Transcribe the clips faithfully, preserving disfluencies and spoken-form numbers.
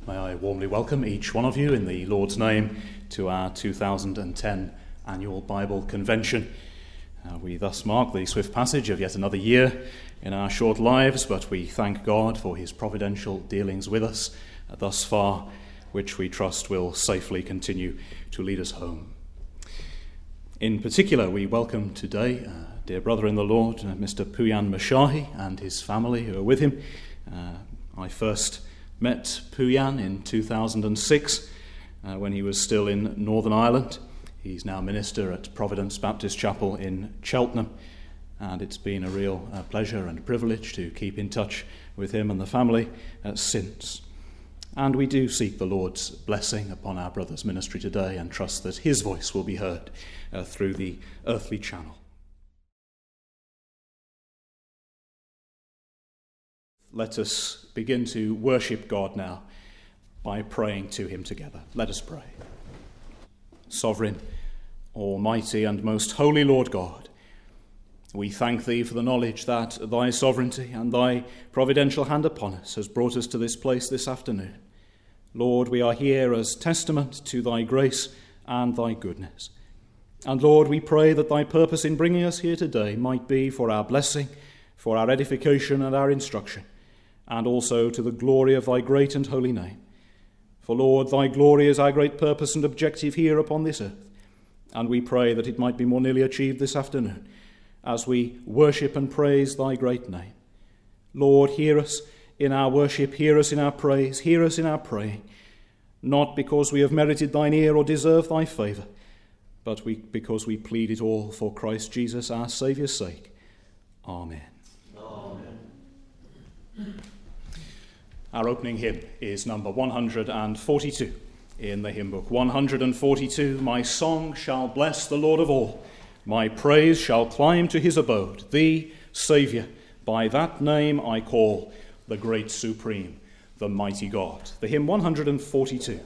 May I warmly welcome each one of you in the Lord's name to our two thousand ten Annual Bible Convention. Uh, we thus mark the swift passage of yet another year in our short lives, but we thank God for his providential dealings with us uh, thus far, which we trust will safely continue to lead us home. In particular, we welcome today uh, dear brother in the Lord, uh, Mister Puyan Mashahi, and his family who are with him. Uh, I first met Puyan in two thousand six uh, when he was still in Northern Ireland. He's now minister at Providence Baptist Chapel in Cheltenham, and it's been a real uh, pleasure and privilege to keep in touch with him and the family uh, since. And we do seek the Lord's blessing upon our brother's ministry today and trust that his voice will be heard uh, through the earthly channel. Let us begin to worship God now by praying to him together. Let us pray. Sovereign, almighty and most holy Lord God, we thank thee for the knowledge that thy sovereignty and thy providential hand upon us has brought us to this place this afternoon. Lord, we are here as testament to thy grace and thy goodness. And Lord, we pray that thy purpose in bringing us here today might be for our blessing, for our edification and our instruction, and also to the glory of thy great and holy name. For, Lord, thy glory is our great purpose and objective here upon this earth, and we pray that it might be more nearly achieved this afternoon as we worship and praise thy great name. Lord, hear us in our worship, hear us in our praise, hear us in our praying, not because we have merited thine ear or deserve thy favour, but we, because we plead it all for Christ Jesus, our Saviour's sake. Amen. Amen. Our opening hymn is number one hundred forty-two in the hymn book. one hundred forty-two, My song shall bless the Lord of all. My praise shall climb to his abode. Thee, Saviour, by that name I call, the great supreme, the mighty God. The hymn one hundred forty-two.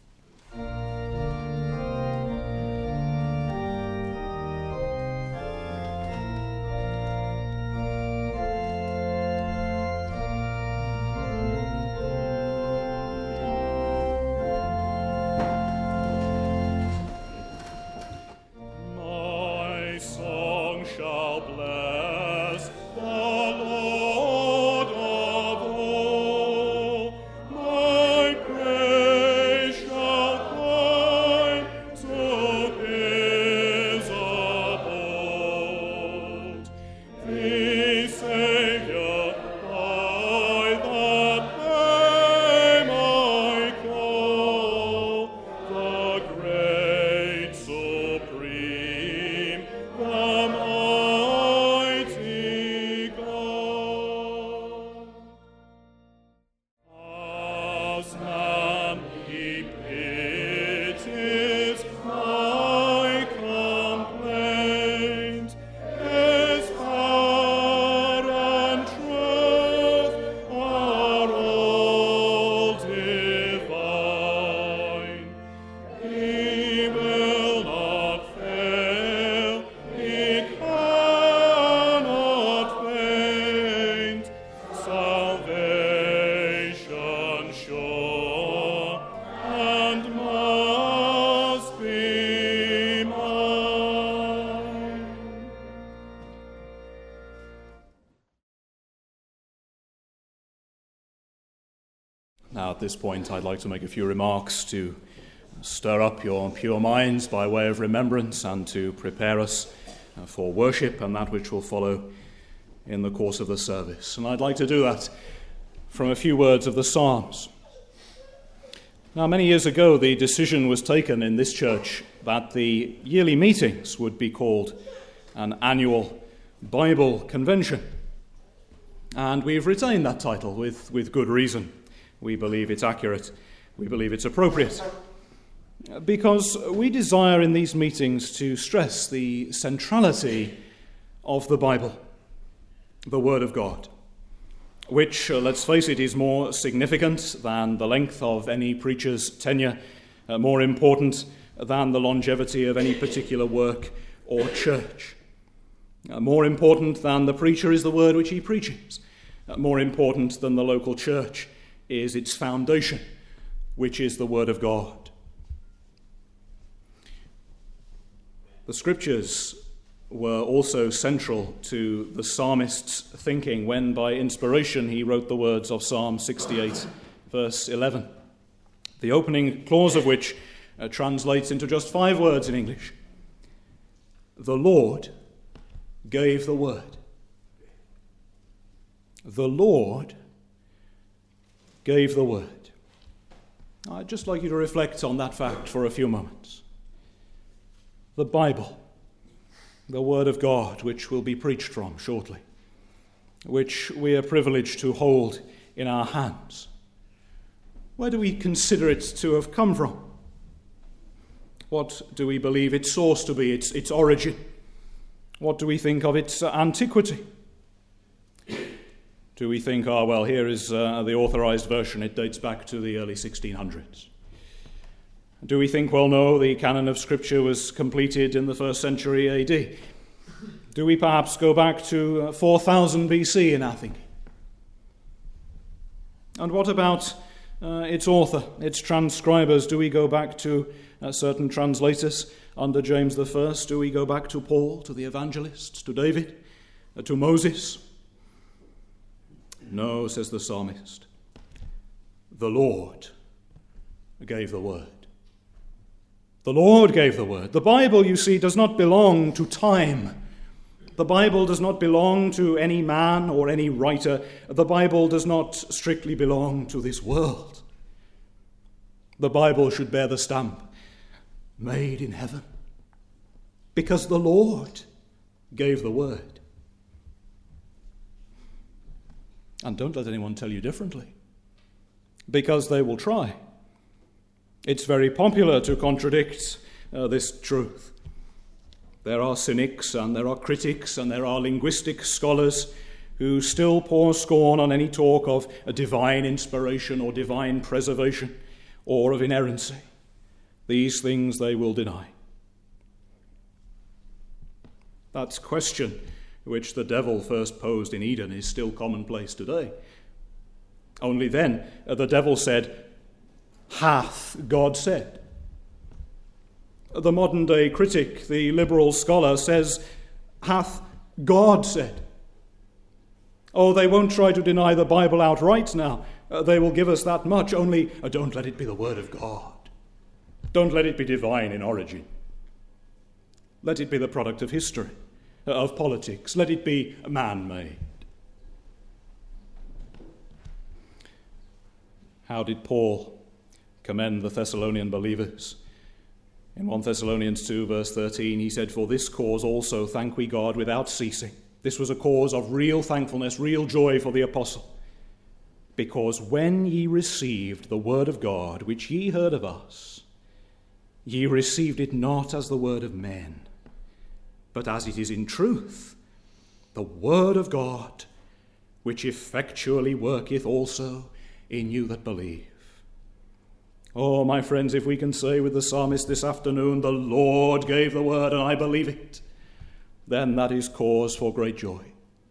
Now, at this point, I'd like to make a few remarks to stir up your pure minds by way of remembrance and to prepare us for worship and that which will follow in the course of the service. And I'd like to do that from a few words of the Psalms. Now, many years ago, the decision was taken in this church that the yearly meetings would be called an annual Bible convention. And we've retained that title with, with good reason. We believe it's accurate. We believe it's appropriate. Because we desire in these meetings to stress the centrality of the Bible, the Word of God, which, uh, let's face it, is more significant than the length of any preacher's tenure, uh, more important than the longevity of any particular work or church. Uh, more important than the preacher is the word which he preaches. Uh, more important than the local church is its foundation, which is the word of God. The scriptures were also central to the psalmist's thinking when, by inspiration, he wrote the words of Psalm sixty-eight, verse eleven, the opening clause of which uh, translates into just five words in English. The Lord gave the word. The Lord gave the word. I'd just like you to reflect on that fact for a few moments. The Bible, the Word of God, which will be preached from shortly, which we are privileged to hold in our hands. Where do we consider it to have come from? What do we believe its source to be, its, its origin? What do we think of its antiquity? Do we think, ah, oh, well, here is uh, the authorized version, it dates back to the early sixteen hundreds? Do we think, well, no, the canon of Scripture was completed in the first century A D? Do we perhaps go back to four thousand B C in our thinking? And what about uh, its author, its transcribers? Do we go back to uh, certain translators under James the First? Do we go back to Paul, to the evangelists, to David, uh, to Moses? No, says the psalmist. The Lord gave the word. The Lord gave the word. The Bible, you see, does not belong to time. The Bible does not belong to any man or any writer. The Bible does not strictly belong to this world. The Bible should bear the stamp, made in heaven, because the Lord gave the word. And don't let anyone tell you differently, because they will try. It's very popular to contradict uh, this truth. There are cynics and there are critics and there are linguistic scholars who still pour scorn on any talk of a divine inspiration or divine preservation or of inerrancy. These things they will deny. That question which the devil first posed in Eden is still commonplace today. Only then uh, the devil said, hath God said? The modern-day critic, the liberal scholar, says, hath God said? Oh, they won't try to deny the Bible outright now. Uh, they will give us that much, only uh, don't let it be the word of God. Don't let it be divine in origin. Let it be the product of history, uh, of politics. Let it be man-made. How did Paul commend the Thessalonian believers? In First Thessalonians two, verse thirteen, he said, for this cause also thank we God without ceasing. This was a cause of real thankfulness, real joy for the apostle. Because when ye received the word of God, which ye heard of us, ye received it not as the word of men, but as it is in truth, the word of God, which effectually worketh also in you that believe. Oh, my friends, if we can say with the psalmist this afternoon, the Lord gave the word and I believe it, then that is cause for great joy.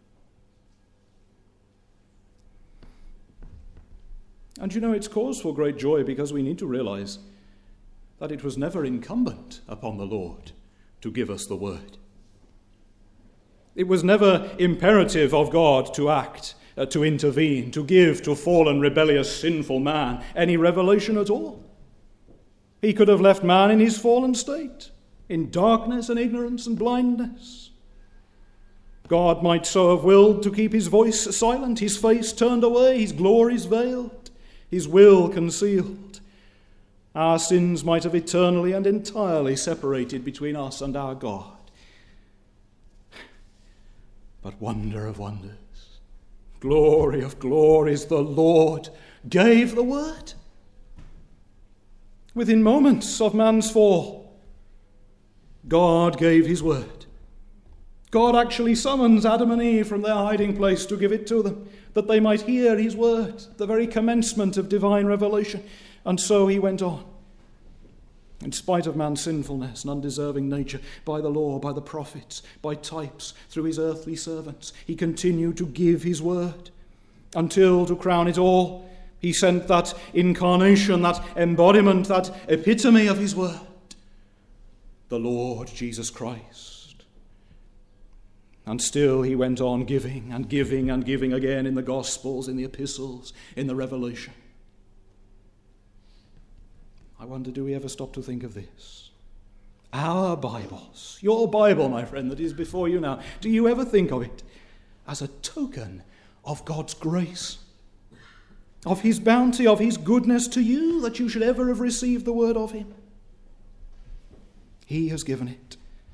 And you know, it's cause for great joy because we need to realize that it was never incumbent upon the Lord to give us the word. It was never imperative of God to act, uh, to intervene, to give to fallen, rebellious, sinful man any revelation at all. He could have left man in his fallen state, in darkness and ignorance and blindness. God might so have willed to keep his voice silent, his face turned away, his glories veiled, his will concealed. Our sins might have eternally and entirely separated between us and our God. But wonder of wonders, glory of glories, the Lord gave the word. Within moments of man's fall, God gave his word. God actually summons Adam and Eve from their hiding place to give it to them, that they might hear his word, the very commencement of divine revelation. And so he went on. In spite of man's sinfulness and undeserving nature, by the law, by the prophets, by types, through his earthly servants, he continued to give his word, until, to crown it all, He sent that incarnation, that embodiment, that epitome of his word, the Lord Jesus Christ. And still he went on giving and giving and giving again in the Gospels, in the epistles, in the Revelation. I wonder, do we ever stop to think of this? Our Bibles, your Bible, my friend, that is before you now, do you ever think of it as a token of God's grace, of his bounty, of his goodness to you, that you should ever have received the word of him? He has given it.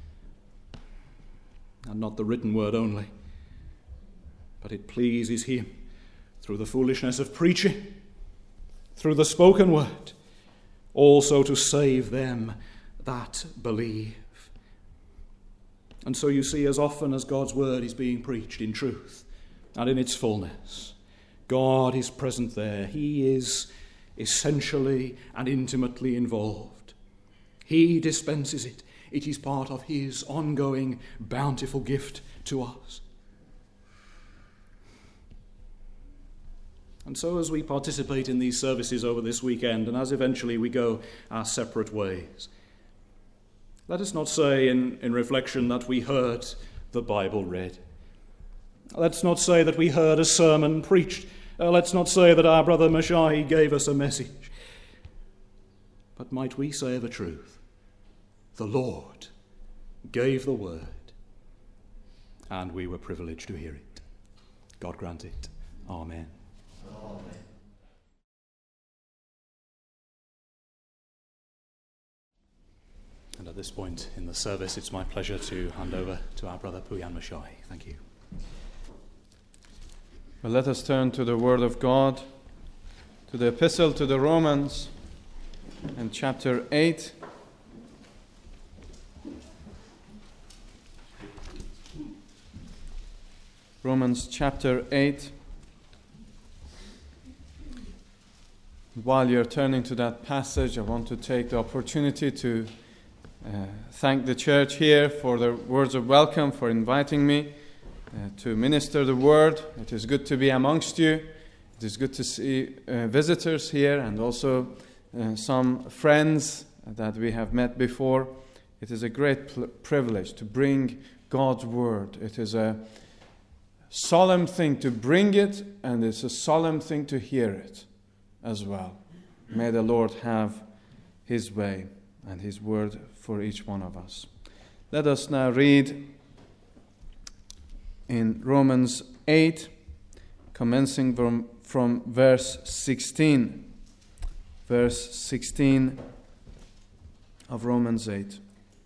And not the written word only, but it pleases him through the foolishness of preaching, through the spoken word, also to save them that believe. And so you see, as often as God's word is being preached in truth and in its fullness, God is present there. He is essentially and intimately involved. He dispenses it. It is part of his ongoing bountiful gift to us. And so as we participate in these services over this weekend, and as eventually we go our separate ways, let us not say in, in reflection that we heard the Bible read. Let's not say that we heard a sermon preached. Uh, let's not say that our brother Mashahi gave us a message. But might we say the truth? The Lord gave the word, and we were privileged to hear it. God grant it. Amen. Amen. And at this point in the service, it's my pleasure to hand over to our brother Puyan Mashahi. Thank you. Well, let us turn to the Word of God, to the Epistle to the Romans, and chapter eight. Romans chapter eight. While you're turning to that passage, I want to take the opportunity to uh, thank the church here for their words of welcome, for inviting me uh, to minister the word. It is good to be amongst you. It is good to see uh, visitors here and also uh, some friends that we have met before. It is a great pl- privilege to bring God's word. It is a solemn thing to bring it, and it's a solemn thing to hear it as well. May the Lord have his way and his word for each one of us. Let us now read in Romans eight, commencing from, from verse sixteen. Verse sixteen of Romans eight.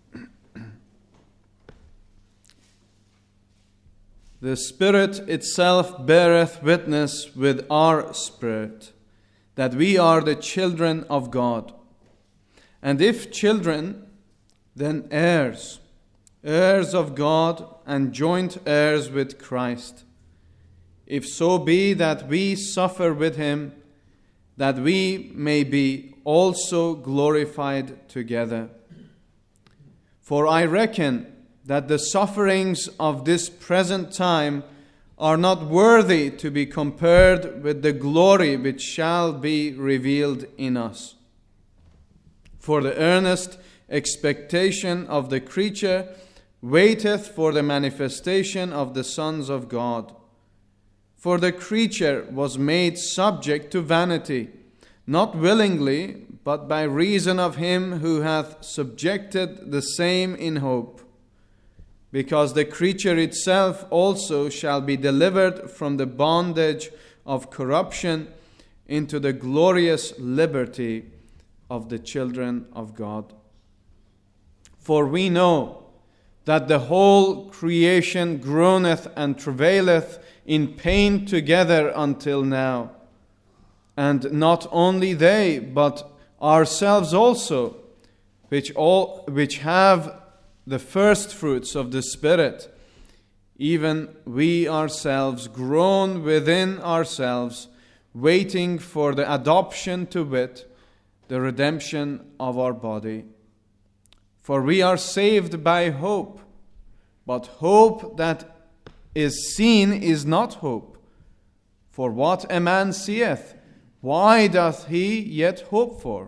The Spirit itself beareth witness with our spirit that we are the children of God. And if children, then heirs, heirs of God and joint heirs with Christ, if so be that we suffer with him, that we may be also glorified together. For I reckon that the sufferings of this present time are not worthy to be compared with the glory which shall be revealed in us. For the earnest expectation of the creature waiteth for the manifestation of the sons of God. For the creature was made subject to vanity, not willingly, but by reason of him who hath subjected the same in hope. Because the creature itself also shall be delivered from the bondage of corruption into the glorious liberty of the children of God. For we know that the whole creation groaneth and travaileth in pain together until now. And not only they, but ourselves also, which all which have the first fruits of the Spirit, even we ourselves groan within ourselves, waiting for the adoption, to wit, the redemption of our body. For we are saved by hope, but hope that is seen is not hope. For what a man seeth, why doth he yet hope for?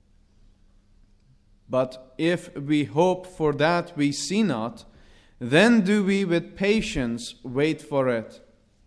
But if we hope for that we see not, then do we with patience wait for it.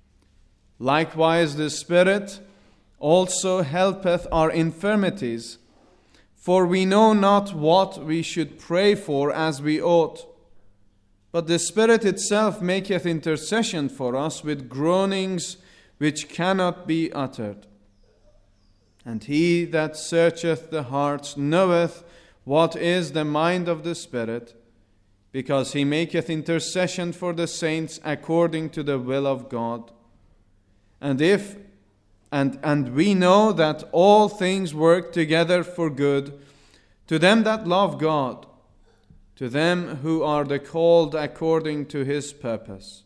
Likewise the Spirit also helpeth our infirmities, for we know not what we should pray for as we ought. But the Spirit itself maketh intercession for us with groanings which cannot be uttered. And he that searcheth the hearts knoweth what is the mind of the Spirit, because he maketh intercession for the saints according to the will of God. And if and and we know that all things work together for good to them that love God, to them who are the called according to his purpose.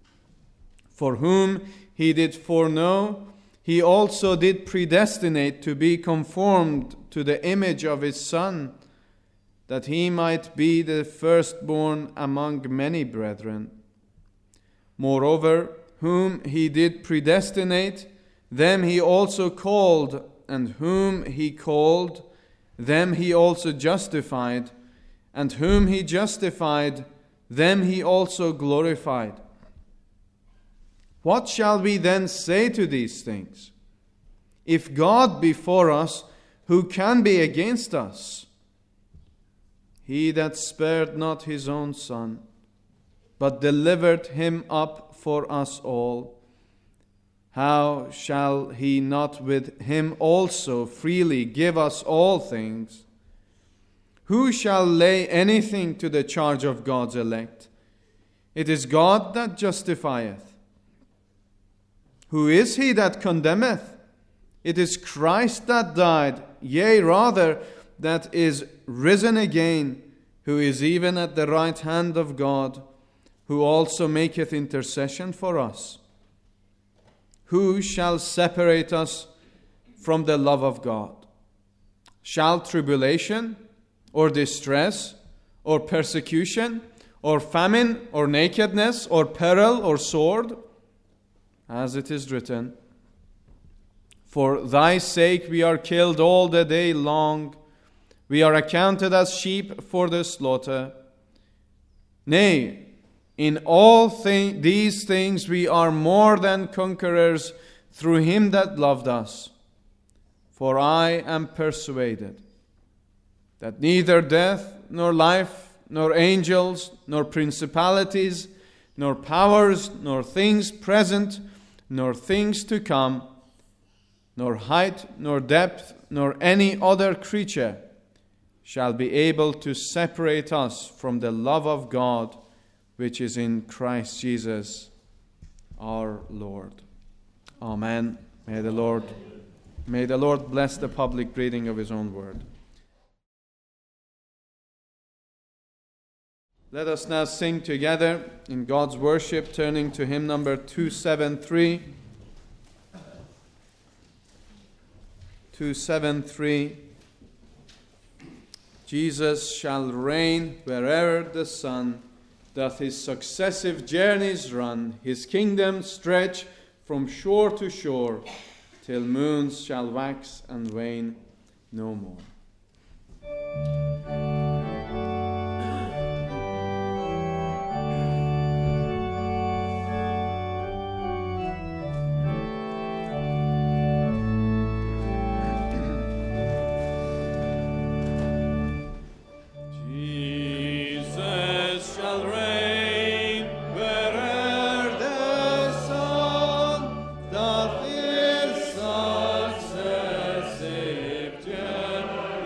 For whom he did foreknow, he also did predestinate to be conformed to the image of his Son, that he might be the firstborn among many brethren. Moreover, whom he did predestinate, them he also called, and whom he called, them he also justified, and whom he justified, them he also glorified. What shall we then say to these things? If God be for us, who can be against us? He that spared not his own Son, but delivered him up for us all, how shall he not with him also freely give us all things? Who shall lay anything to the charge of God's elect? It is God that justifieth. Who is he that condemneth? It is Christ that died, yea, rather, that is risen again, who is even at the right hand of God, who also maketh intercession for us. Who shall separate us from the love of God? Shall tribulation, or distress, or persecution, or famine, or nakedness, or peril, or sword? As it is written, for thy sake we are killed all the day long. We are accounted as sheep for the slaughter. Nay, in all th- these things we are more than conquerors through him that loved us. For I am persuaded that neither death, nor life, nor angels, nor principalities, nor powers, nor things present, nor things to come, nor height, nor depth, nor any other creature shall be able to separate us from the love of God, which is in Christ Jesus our Lord. Amen. May the Lord, may the Lord bless the public reading of his own word. Let us now sing together in God's worship, turning to hymn number two seventy-three. two seventy-three. Jesus shall reign where'er the sun doth his successive journeys run. His kingdom stretch from shore to shore, till moons shall wax and wane no more. Successive journey.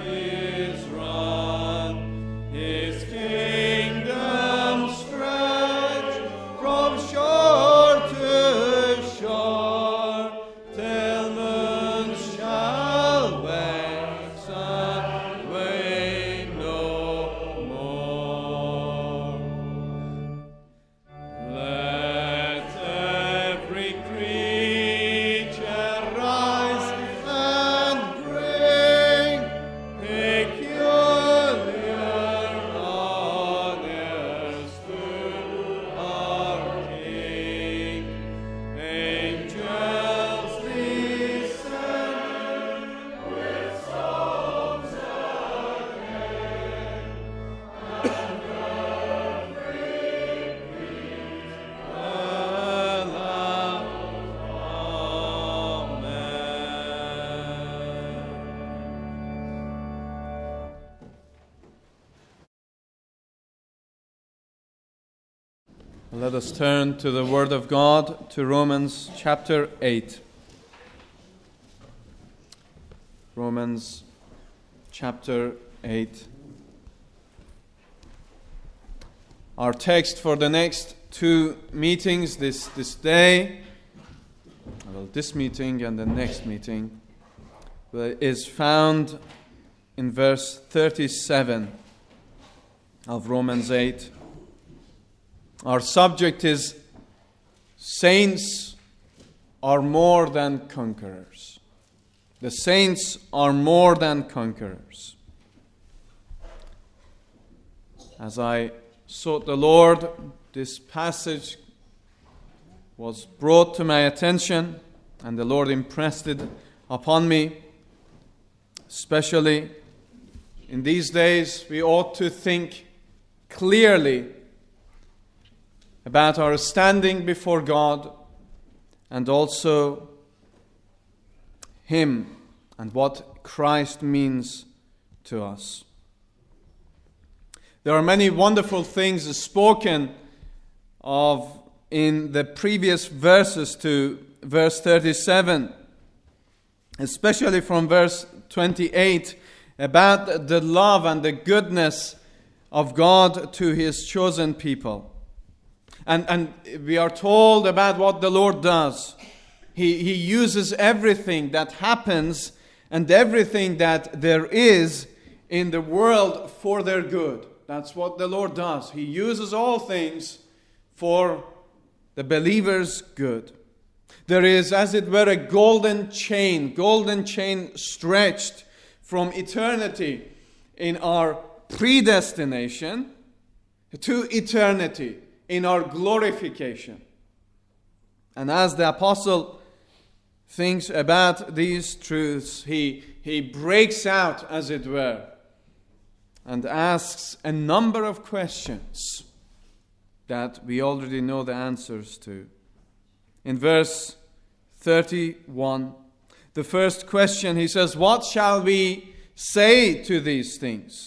Let us turn to the Word of God, to Romans chapter eight. Romans chapter eight. Our text for the next two meetings this, this day, well, this meeting and the next meeting, is found in verse thirty-seven of Romans eight. Our subject is saints are more than conquerors. The saints are more than conquerors. As I sought the Lord, this passage was brought to my attention, and the Lord impressed it upon me. Especially in these days, we ought to think clearly about our standing before God, and also Him and what Christ means to us. There are many wonderful things spoken of in the previous verses to verse thirty-seven, especially from verse twenty-eight, about the love and the goodness of God to His chosen people. And, and we are told about what the Lord does. He, he uses everything that happens and everything that there is in the world for their good. That's what the Lord does. He uses all things for the believer's good. There is, as it were, a golden chain, golden chain stretched from eternity in our predestination to eternity in our glorification. And as the apostle thinks about these truths, he, he breaks out, as it were, and asks a number of questions that we already know the answers to. In verse thirty-one, the first question, he says, "What shall we say to these things?"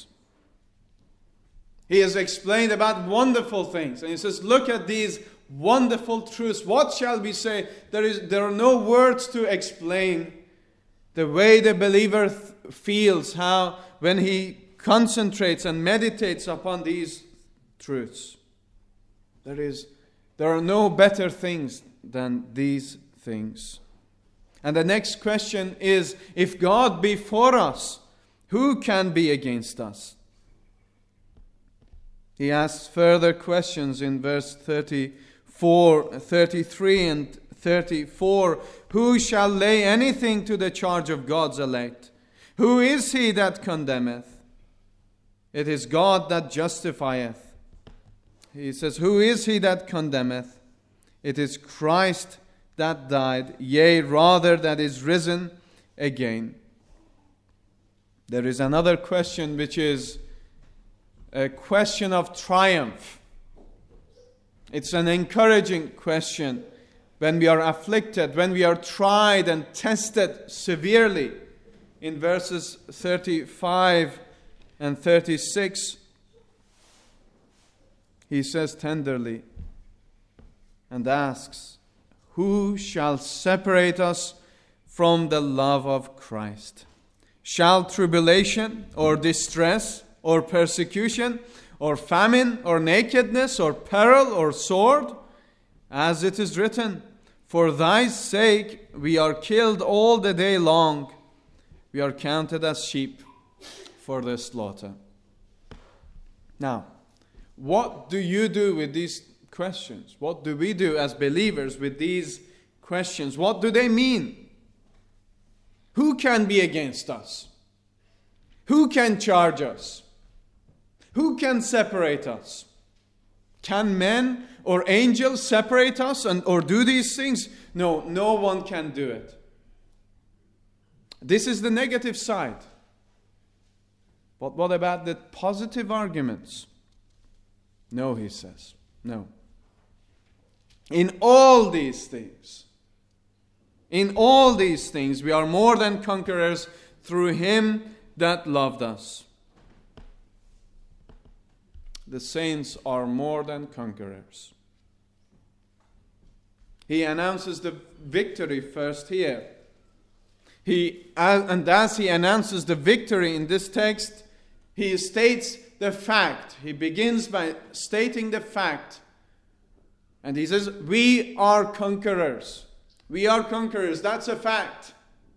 He has explained about wonderful things. And he says, look at these wonderful truths. What shall we say? There is, there are no words to explain the way the believer th- feels, how when he concentrates and meditates upon these truths. There is, there are no better things than these things. And the next question is, if God be for us, who can be against us? He asks further questions in verse thirty-four, thirty-three and thirty-four. Who shall lay anything to the charge of God's elect? Who is he that condemneth? It is God that justifieth. He says, who is he that condemneth? It is Christ that died, yea, rather that is risen again. There is another question which is a question of triumph. It's an encouraging question when we are afflicted, when we are tried and tested severely. In verses thirty-five and thirty-six, he says tenderly and asks, who shall separate us from the love of Christ? Shall tribulation or distress or persecution, or famine, or nakedness, or peril, or sword? As it is written, for thy sake we are killed all the day long. We are counted as sheep for the slaughter. Now, what do you do with these questions? What do we do as believers with these questions? What do they mean? Who can be against us? Who can charge us? Who can separate us? Can men or angels separate us and or do these things? No, no one can do it. This is the negative side. But what about the positive arguments? No, he says. No. In all these things, in all these things, we are more than conquerors through Him that loved us. The saints are more than conquerors. He announces the victory first here. He, and as he announces the victory in this text, he states the fact. He begins by stating the fact. And he says, we are conquerors. We are conquerors. That's a fact.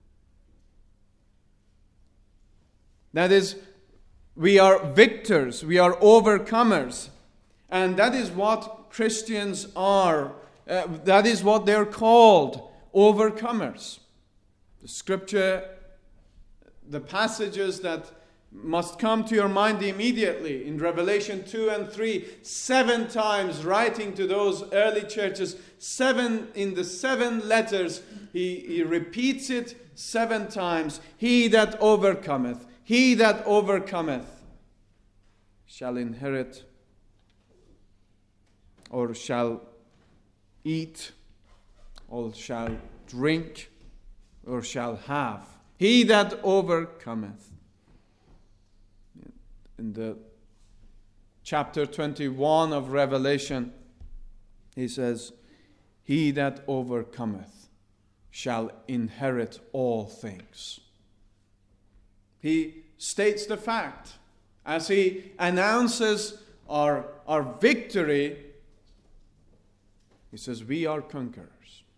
That is, we are victors. We are overcomers. And that is what Christians are. Uh, that is what they're called, overcomers. The scripture, the passages that must come to your mind immediately in Revelation two and three, seven times writing to those early churches, seven in the seven letters, he, he repeats it seven times. He that overcometh, he that overcometh shall inherit or shall eat or shall drink or shall have. He that overcometh. In the chapter twenty-one of Revelation, he says, he that overcometh shall inherit all things. He states the fact as he announces our, our victory. He says, we are conquerors.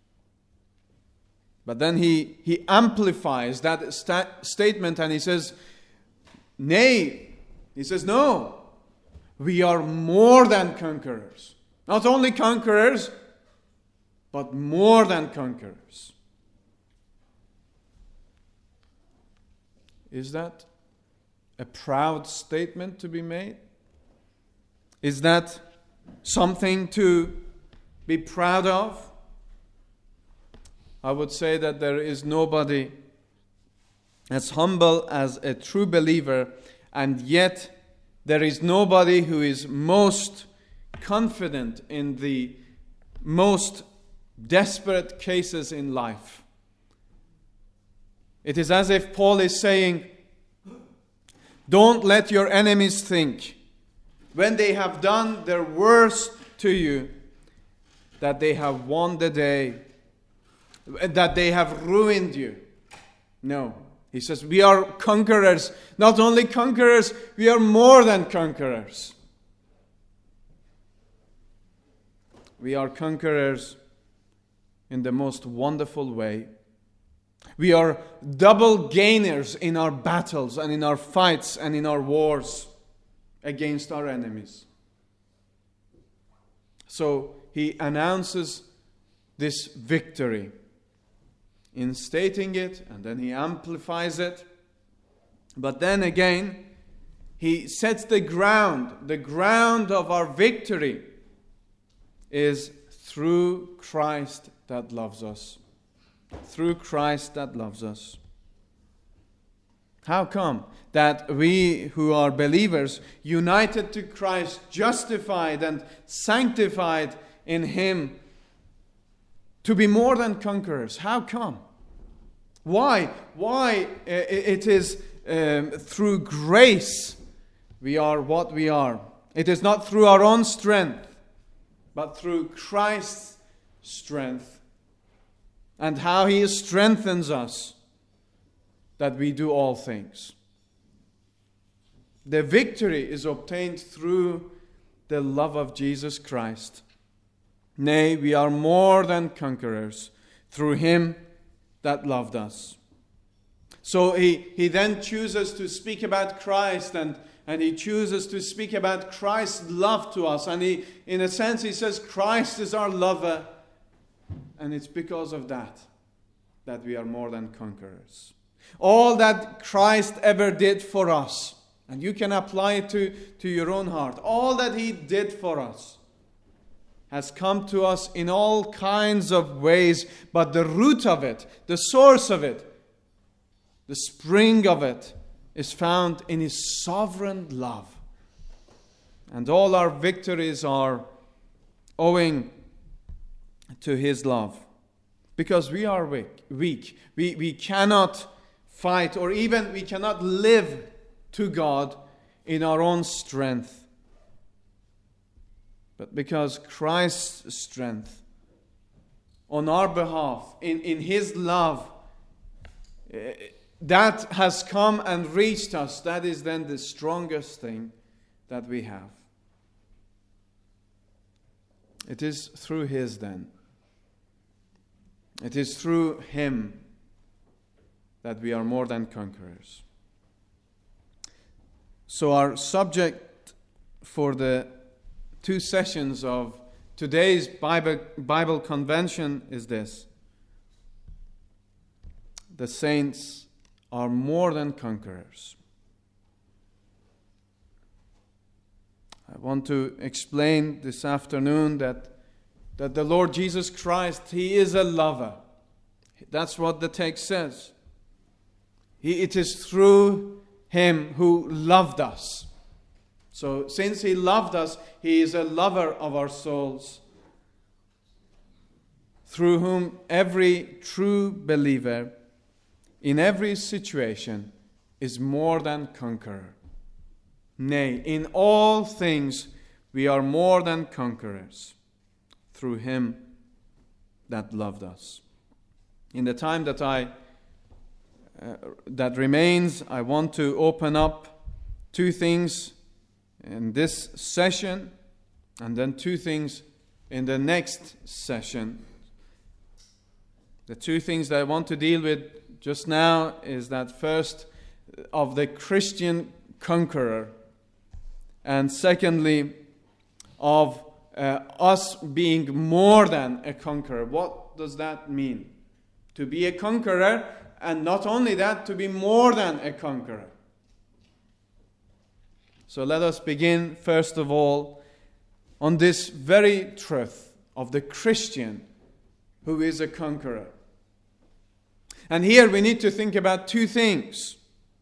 But then he, he amplifies that sta- statement and he says, nay, he says, no, we are more than conquerors. Not only conquerors, but more than conquerors. Is that a proud statement to be made? Is that something to be proud of? I would say that there is nobody as humble as a true believer, and yet there is nobody who is most confident in the most desperate cases in life. It is as if Paul is saying, don't let your enemies think, when they have done their worst to you, that they have won the day, that they have ruined you. No. He says, we are conquerors. Not only conquerors, we are more than conquerors. We are conquerors in the most wonderful way. We are double gainers in our battles and in our fights and in our wars against our enemies. So he announces this victory in stating it, and then he amplifies it. But then again, he sets the ground. The ground of our victory is through Christ that loves us. Through Christ that loves us. How come that we who are believers, united to Christ, justified and sanctified in Him, to be more than conquerors? How come? Why? Why it is um, through grace we are what we are. It is not through our own strength, but through Christ's strength and how He strengthens us that we do all things. The victory is obtained through the love of Jesus Christ. Nay, we are more than conquerors through Him that loved us. So he, he then chooses to speak about Christ, and, and he chooses to speak about Christ's love to us. And he, in a sense, he says Christ is our lover. And it's because of that that we are more than conquerors. All that Christ ever did for us, and you can apply it to, to your own heart, all that He did for us has come to us in all kinds of ways, but the root of it, the source of it, the spring of it is found in His sovereign love. And all our victories are owing to His love. Because we are weak. weak. We, we cannot fight, or even we cannot live to God in our own strength. But because Christ's strength on our behalf, in, in His love, uh, that has come and reached us. That is then the strongest thing that we have. It is through His then. It is through Him that we are more than conquerors. So our subject for the two sessions of today's Bible, Bible convention is this: the saints are more than conquerors. I want to explain this afternoon that, that the Lord Jesus Christ, He is a lover. That's what the text says. He, it is through Him who loved us. So since He loved us, He is a lover of our souls, through whom every true believer in every situation is more than conqueror. Nay, in all things we are more than conquerors through Him that loved us. In the time that I uh, that remains, I want to open up two things in this session, and then two things in the next session. The two things that I want to deal with just now is that first of the Christian conqueror, and secondly of uh, us being more than a conqueror. What does that mean? To be a conqueror, and not only that, to be more than a conqueror. So let us begin first of all on this very truth of the Christian who is a conqueror. And here we need to think about two things.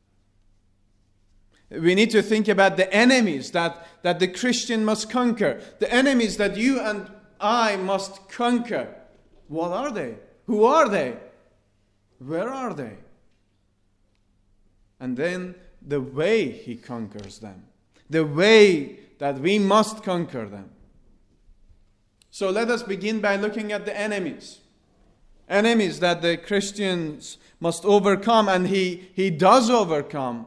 We need to think about the enemies that, that the Christian must conquer. The enemies that you and I must conquer. What are they? Who are they? Where are they? And then the way He conquers them. The way that we must conquer them. So let us begin by looking at the enemies. Enemies that the Christians must overcome, and he, he does overcome.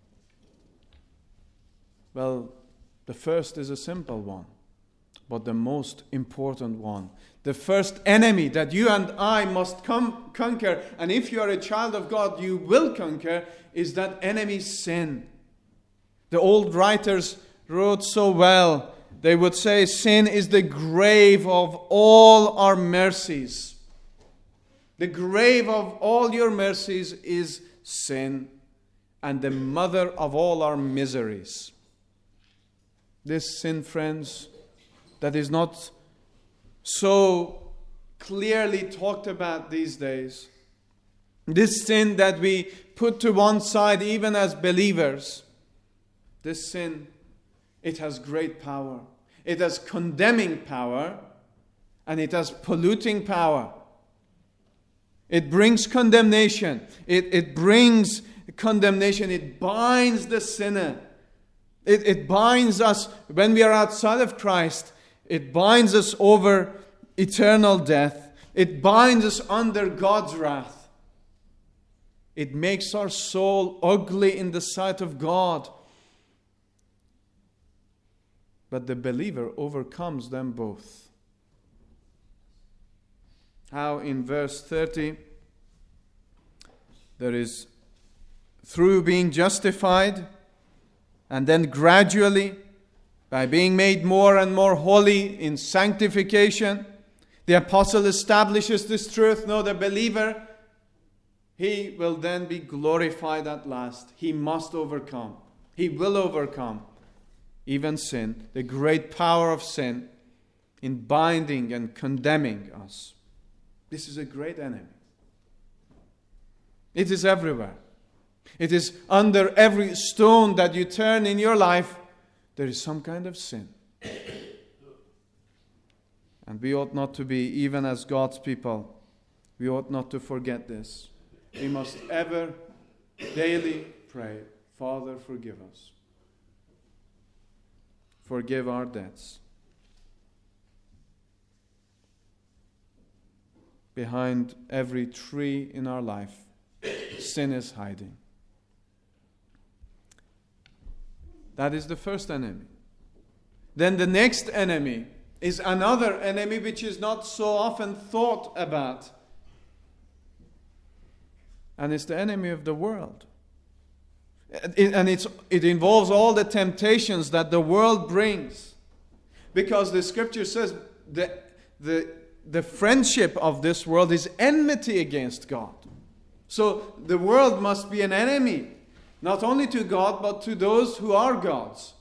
Well, the first is a simple one, but the most important one. The first enemy that you and I must come, conquer, and if you are a child of God, you will conquer, is that enemy sin. The old writers wrote so well. They would say sin is the grave of all our mercies. The grave of all your mercies is sin, and the mother of all our miseries. This sin, friends, that is not so clearly talked about these days. This sin that we put to one side even as believers. This sin, it has great power. It has condemning power, and it has polluting power. It brings condemnation. It, it brings condemnation. It binds the sinner. It, it binds us when we are outside of Christ. It binds us over eternal death. It binds us under God's wrath. It makes our soul ugly in the sight of God. But the believer overcomes them both. How in verse thirty, there is through being justified, and then gradually by being made more and more holy in sanctification, the apostle establishes this truth. No, the believer, he will then be glorified at last. He must overcome. He will overcome even sin, the great power of sin in binding and condemning us. This is a great enemy. It is everywhere. It is under every stone that you turn in your life. There is some kind of sin. And we ought not to be, even as God's people, we ought not to forget this. We must ever, daily pray, Father, forgive us. Forgive our debts. behind every tree in our life, sin is hiding. That is the first enemy. Then the next enemy is another enemy which is not so often thought about. And it's the enemy of the world. It, and it's, it involves all the temptations that the world brings. Because the scripture says the, the, the friendship of this world is enmity against God. So the world must be an enemy, not only to God, but to those who are God's.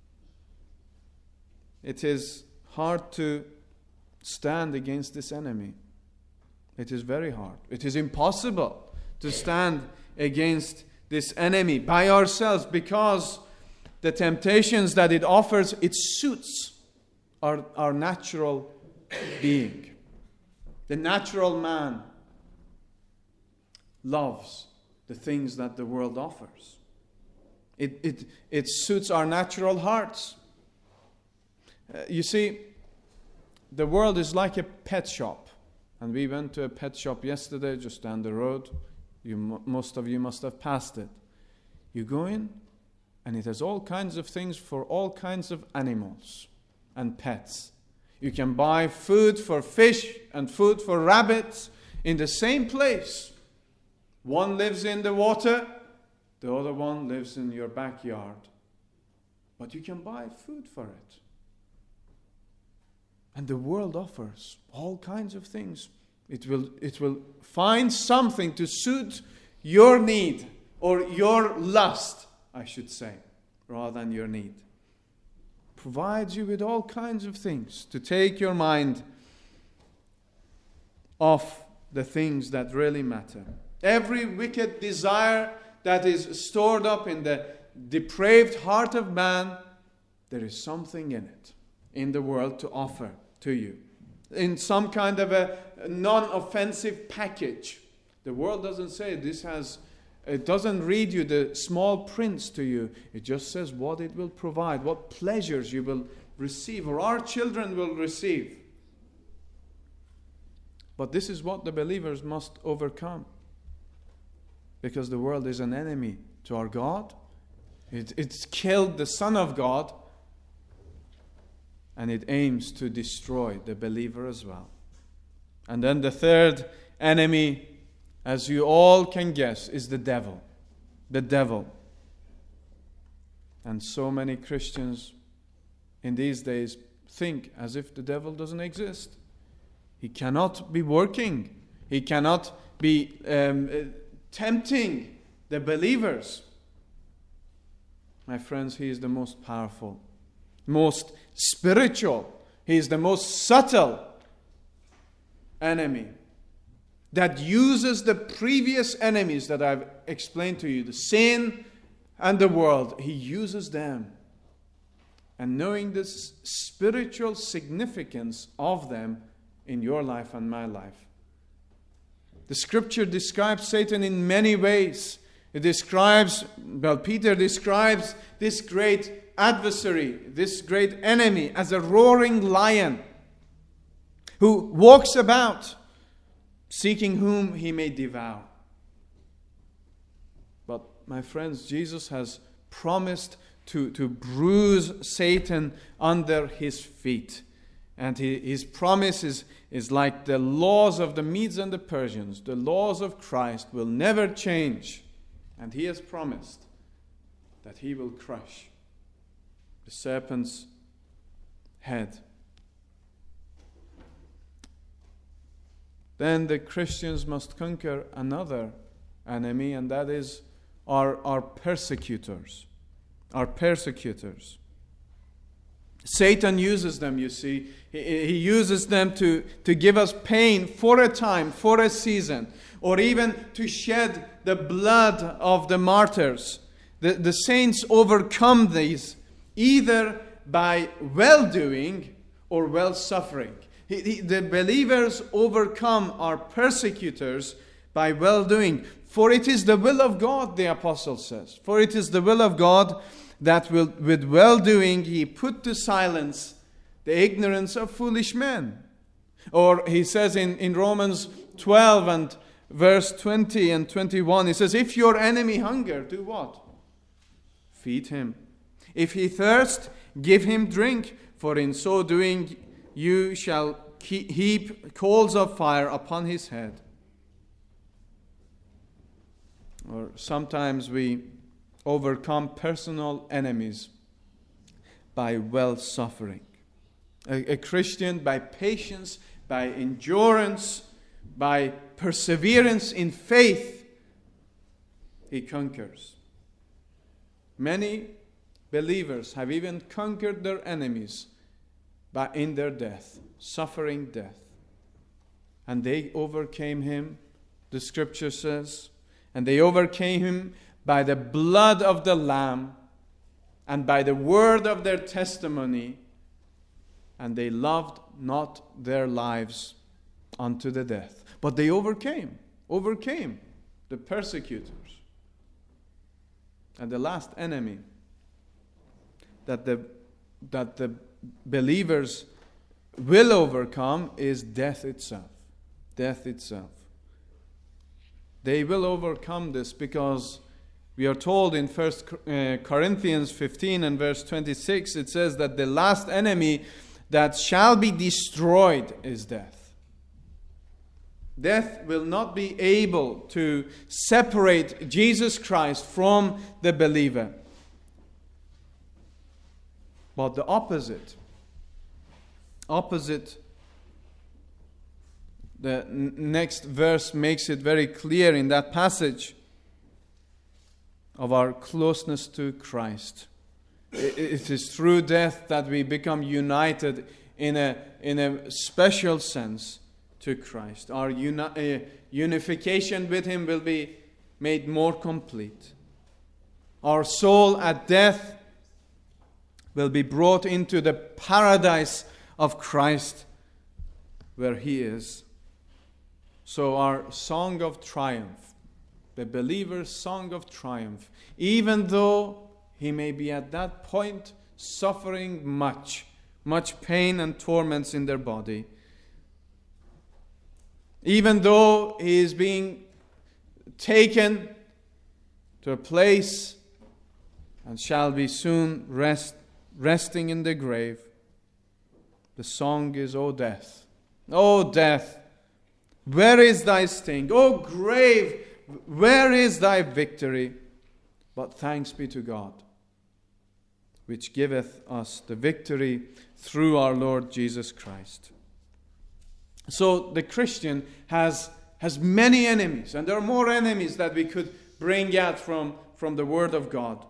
It is hard to stand against this enemy. It is very hard. It is impossible to stand against this enemy by ourselves, because the temptations that it offers, it suits our, our natural being. The natural man loves the things that the world offers. It, it, it suits our natural hearts. Uh, you see, the world is like a pet shop. And we went to a pet shop yesterday just down the road. You, most of you must have passed it. You go in, and it has all kinds of things for all kinds of animals and pets. You can buy food for fish and food for rabbits in the same place. One lives in the water, the other one lives in your backyard. But you can buy food for it. And the world offers all kinds of things. It will, it will find something to suit your need, or your lust, I should say, rather than your need. Provides you with all kinds of things to take your mind off the things that really matter. Every wicked desire that is stored up in the depraved heart of man, there is something in it, in the world, to offer to you. In some kind of a non-offensive package. The world doesn't say this has, it doesn't read you the small prints to you. It just says what it will provide, what pleasures you will receive, or our children will receive. But this is what the believers must overcome. Because the world is an enemy to our God. It, it's killed the Son of God. And it aims to destroy the believer as well. And then the third enemy, as you all can guess, is the devil. The devil. And so many Christians in these days think as if the devil doesn't exist. He cannot be working. He cannot be um, tempting the believers. My friends, he is the most powerful, most spiritual. He is the most subtle enemy that uses the previous enemies that I've explained to you, the sin and the world. He uses them. And knowing this spiritual significance of them in your life and my life. The scripture describes Satan in many ways. It describes, well, Peter describes this great adversary, this great enemy, as a roaring lion who walks about seeking whom he may devour. But my friends, Jesus has promised to, to bruise Satan under his feet. And he, his promise is, is like the laws of the Medes and the Persians. The laws of Christ will never change. And he has promised that he will crush the serpent's head. Then the Christians must conquer another enemy, and that is our, our persecutors. Our persecutors. Satan uses them, you see. He, he uses them to, to give us pain for a time, for a season, or even to shed the blood of the martyrs. The, the saints overcome these either by well-doing or well-suffering. He, he, the believers overcome our persecutors by well-doing. For it is the will of God, the apostle says. For it is the will of God that will, with well-doing he put to silence the ignorance of foolish men. Or he says in, in Romans twelve and verse twenty and twenty-one, he says, if your enemy hunger, do what? Feed him. If he thirst, give him drink, for in so doing you shall heap coals of fire upon his head. Or sometimes we overcome personal enemies by well suffering. A, a Christian, by patience, by endurance, by perseverance in faith, he conquers. Many believers have even conquered their enemies by in their death, suffering death. And they overcame him, the scripture says, and they overcame him by the blood of the Lamb and by the word of their testimony, and they loved not their lives unto the death. But they overcame, overcame the persecutors. And the last enemy that the, that the believers will overcome is death itself. Death itself. They will overcome this because we are told in First Corinthians fifteen and verse twenty-six, it says that the last enemy that shall be destroyed is death. Death will not be able to separate Jesus Christ from the believer. But the opposite, opposite, the n- next verse makes it very clear in that passage of our closeness to Christ. It, it is through death that we become united in a, in a special sense to Christ. Our uni- uh, unification with Him will be made more complete. Our soul at death will be brought into the paradise of Christ where He is. So our song of triumph, the believer's song of triumph, even though he may be at that point suffering much, much pain and torments in their body, even though he is being taken to a place and shall be soon rest, resting in the grave, the song is, O death, O death, where is thy sting? O grave, where is thy victory? But thanks be to God, which giveth us the victory through our Lord Jesus Christ. So the Christian has, has many enemies, and there are more enemies that we could bring out from, from the Word of God.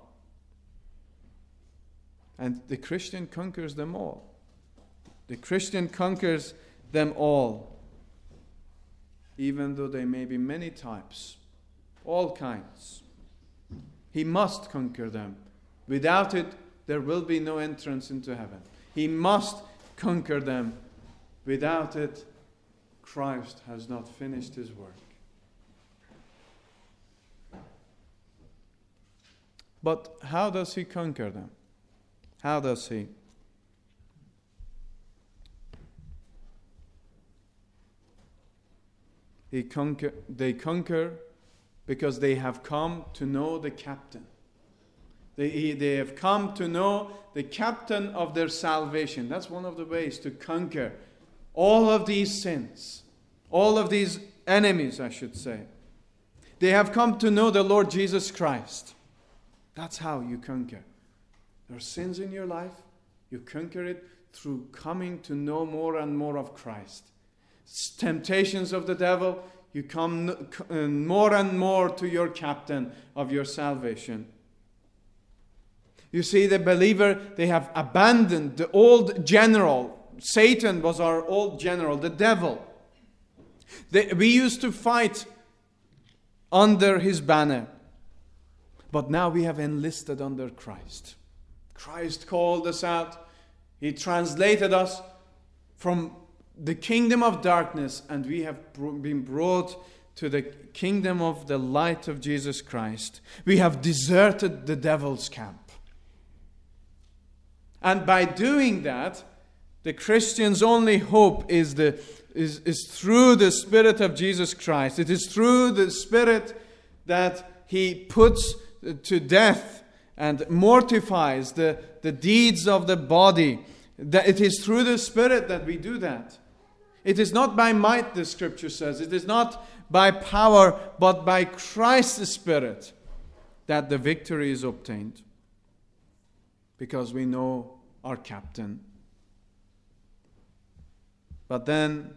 And the Christian conquers them all. The Christian conquers them all, even though they may be many types, all kinds. He must conquer them. Without it, there will be no entrance into heaven. He must conquer them. Without it, Christ has not finished His work. But how does He conquer them? How does He? He conquer, they conquer because they have come to know the captain. They, they have come to know the captain of their salvation. That's one of the ways to conquer all of these sins, all of these enemies, I should say. They have come to know the Lord Jesus Christ. That's how you conquer. There are sins in your life. You conquer it through coming to know more and more of Christ. Temptations of the devil, you come more and more to your captain of your salvation. You see, the believer, they have abandoned the old general. Satan was our old general, the devil. They, we used to fight under his banner. But now we have enlisted under Christ. Christ called us out. He translated us from the kingdom of darkness, and we have been brought to the kingdom of the light of Jesus Christ. We have deserted the devil's camp. And by doing that, The Christian's only hope is, the, is, is through the Spirit of Jesus Christ. It is through the Spirit that He puts to death and mortifies the, the deeds of the body. That it is through the Spirit that we do that. It is not by might, the Scripture says. It is not by power, but by Christ's Spirit that the victory is obtained. Because we know our captain. But then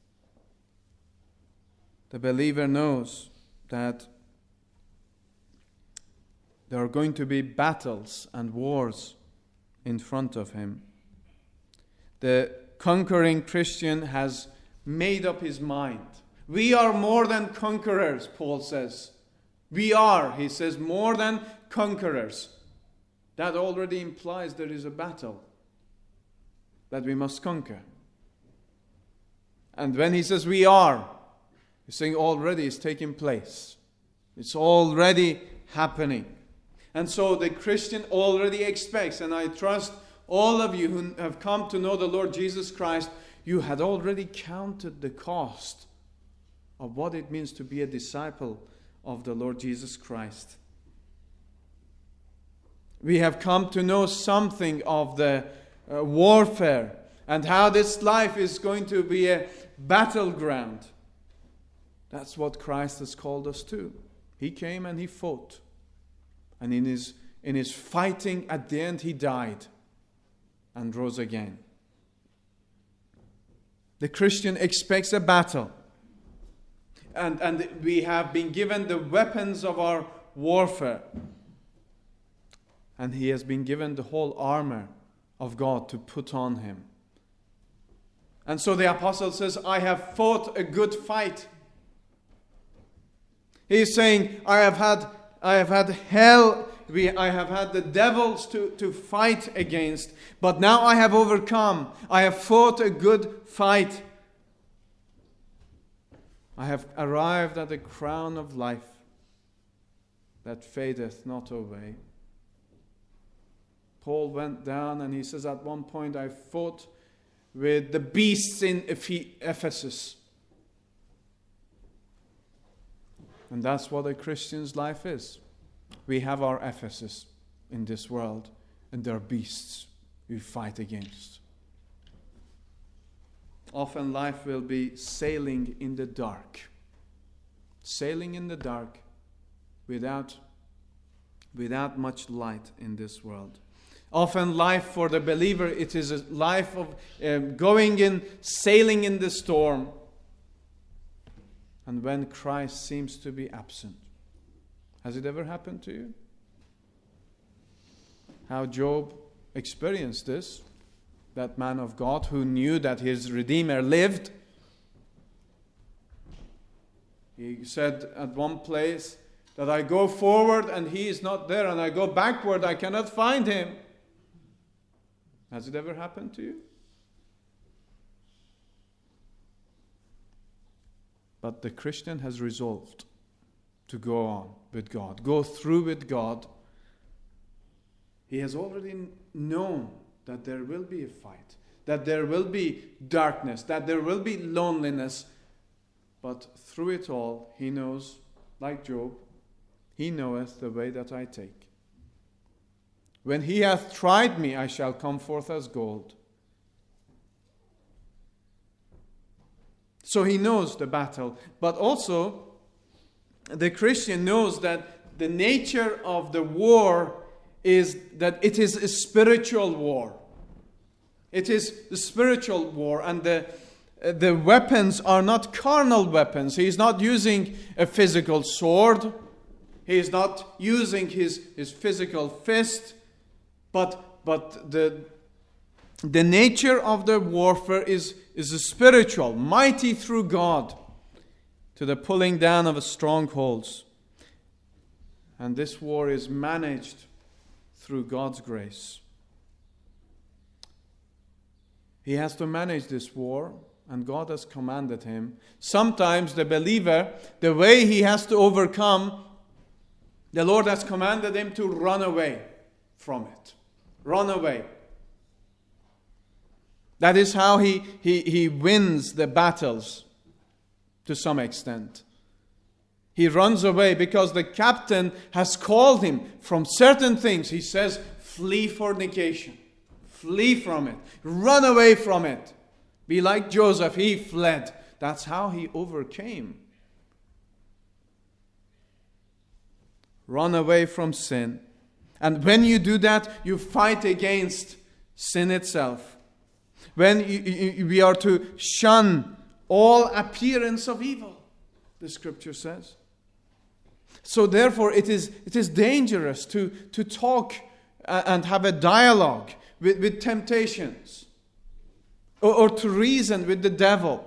the believer knows that there are going to be battles and wars in front of him. The conquering Christian has made up his mind. We are more than conquerors, Paul says. We are, he says, more than conquerors. That already implies there is a battle that we must conquer. And when he says we are, he's saying already it's taking place. It's already happening. And so the Christian already expects, and I trust all of you who have come to know the Lord Jesus Christ, you had already counted the cost of what it means to be a disciple of the Lord Jesus Christ. We have come to know something of the uh, warfare and how this life is going to be a battleground. That's what Christ has called us to. He came and He fought. And in his, in his fighting, at the end, He died and rose again. The Christian expects a battle. And, and we have been given the weapons of our warfare. And he has been given the whole armor of God to put on him. And so the apostle says, I have fought a good fight. He is saying, I have had, I have had hell, we, I have had the devils to, to fight against, but now I have overcome. I have fought a good fight. I have arrived at the crown of life that fadeth not away. Paul went down and he says at one point, I fought with the beasts in Ephesus. And that's what a Christian's life is. We have our Ephesus in this world, and there are beasts we fight against. Often life will be sailing in the dark. Sailing in the dark without, without much light in this world. Often life for the believer, it is a life of um, going in, sailing in the storm. And when Christ seems to be absent. Has it ever happened to you? How Job experienced this. That man of God who knew that his Redeemer lived. He said at one place that I go forward and He is not there, and I go backward, I cannot find Him. Has it ever happened to you? But the Christian has resolved to go on with God, go through with God. He has already known that there will be a fight, that there will be darkness, that there will be loneliness. But through it all, he knows, like Job, He knoweth the way that I take. When He hath tried me, I shall come forth as gold. So he knows the battle. But also, the Christian knows that the nature of the war is that it is a spiritual war. It is a spiritual war, and the, the weapons are not carnal weapons. He is not using a physical sword. He is not using his, his physical fist. But, but the, the nature of the warfare is, is a spiritual, mighty through God to the pulling down of strongholds. And this war is managed through God's grace. He has to manage this war, and God has commanded him. Sometimes the believer, the way he has to overcome, the Lord has commanded him to run away from it. Run away. That is how he, he, he wins the battles to some extent. He runs away because the captain has called him from certain things. He says, flee fornication. Flee from it. Run away from it. Be like Joseph. He fled. That's how he overcame. Run away from sin. And when you do that, you fight against sin itself. When you, you, we are to shun all appearance of evil, the scripture says. So therefore it is, it is dangerous to, to talk and have a dialogue with, with temptations. Or, or to reason with the devil.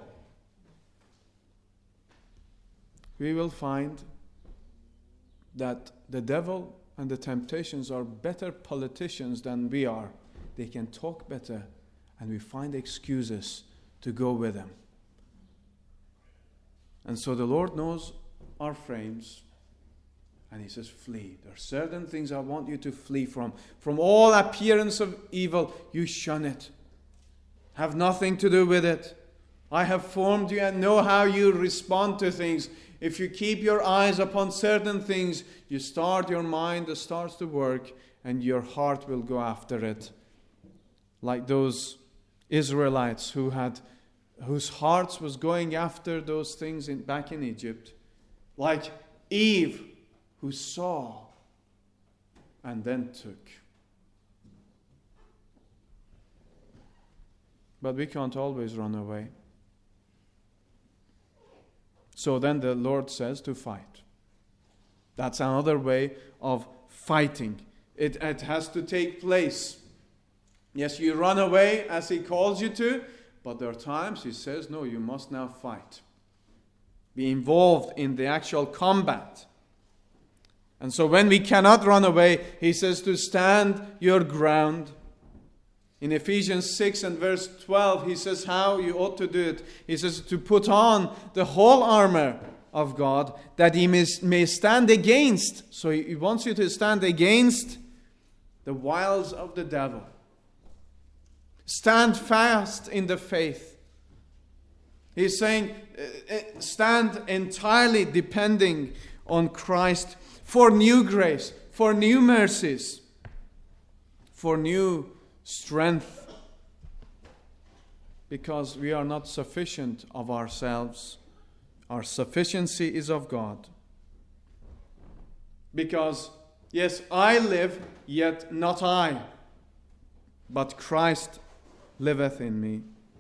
We will find that the devil and the temptations are better politicians than we are. They can talk better, and we find excuses to go with them. And so the Lord knows our frames, and He says, flee. There are certain things I want you to flee from. From all appearance of evil, you shun it. Have nothing to do with it. I have formed you and know how you respond to things. If you keep your eyes upon certain things, you start, your mind starts to work, and your heart will go after it. Like those Israelites who had, whose hearts was going after those things in, back in Egypt. Like Eve, who saw and then took. But we can't always run away. So then the Lord says to fight. That's another way of fighting. It, it has to take place. Yes, you run away as He calls you to, but there are times He says, no, you must now fight. Be involved in the actual combat. And so when we cannot run away, He says to stand your ground. In Ephesians six and verse twelve, He says how you ought to do it. He says to put on the whole armor of God, that He may, may stand against. So He wants you to stand against the wiles of the devil. Stand fast in the faith. He's saying, stand entirely depending on Christ for new grace, for new mercies, for new strength. Because we are not sufficient of ourselves. Our sufficiency is of God. Because, yes, I live, yet not I, but Christ liveth in me.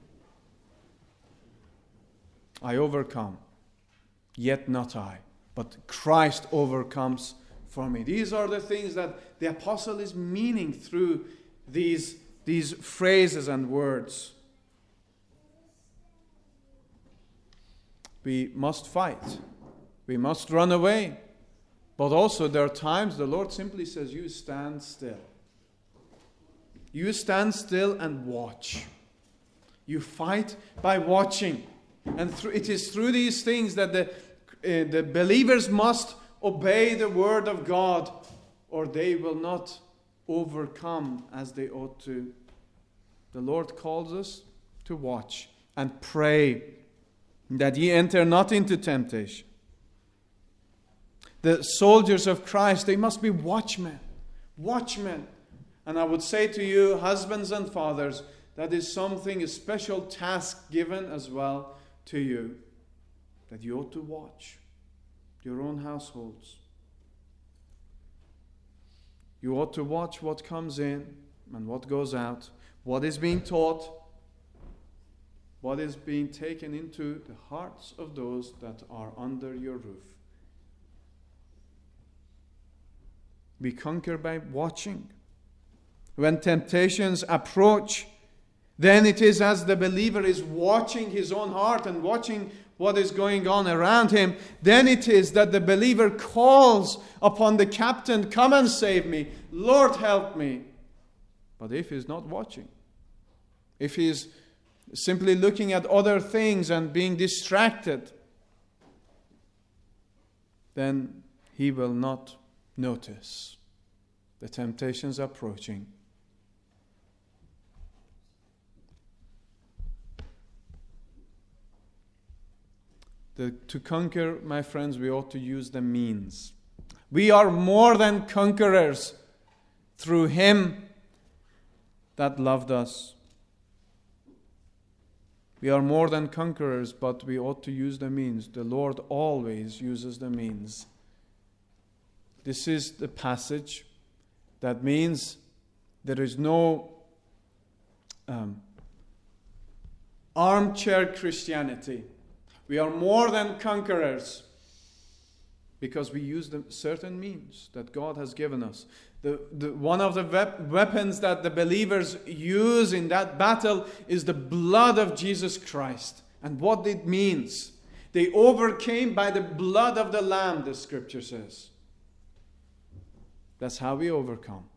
I overcome, yet not I, but Christ overcomes for me. These are the things that the apostle is meaning through these, these phrases and words. We must fight. We must run away. But also there are times the Lord simply says, you stand still. You stand still and watch. You fight by watching. And through, it is through these things that the, uh, the believers must obey the word of God, or they will not overcome as they ought to. The Lord calls us to watch and pray that ye enter not into temptation. The soldiers of Christ, they must be watchmen. Watchmen. And I would say to you, husbands and fathers, that is something, a special task given as well to you, that you ought to watch your own households. You ought to watch what comes in and what goes out, what is being taught, what is being taken into the hearts of those that are under your roof. We conquer by watching. When temptations approach, then it is as the believer is watching his own heart and watching what is going on around him, then it is that the believer calls upon the captain, come and save me, Lord help me. But if he's not watching, if he's simply looking at other things and being distracted, then he will not notice the temptations approaching. The, to conquer, my friends, we ought to use the means. We are more than conquerors through Him that loved us. We are more than conquerors, but we ought to use the means. The Lord always uses the means. This is the passage that means there is no um, armchair Christianity. We are more than conquerors because we use the certain means that God has given us. The, the, one of the wep- weapons that the believers use in that battle is the blood of Jesus Christ. And what it means. They overcame by the blood of the Lamb, the Scripture says. That's how we overcome.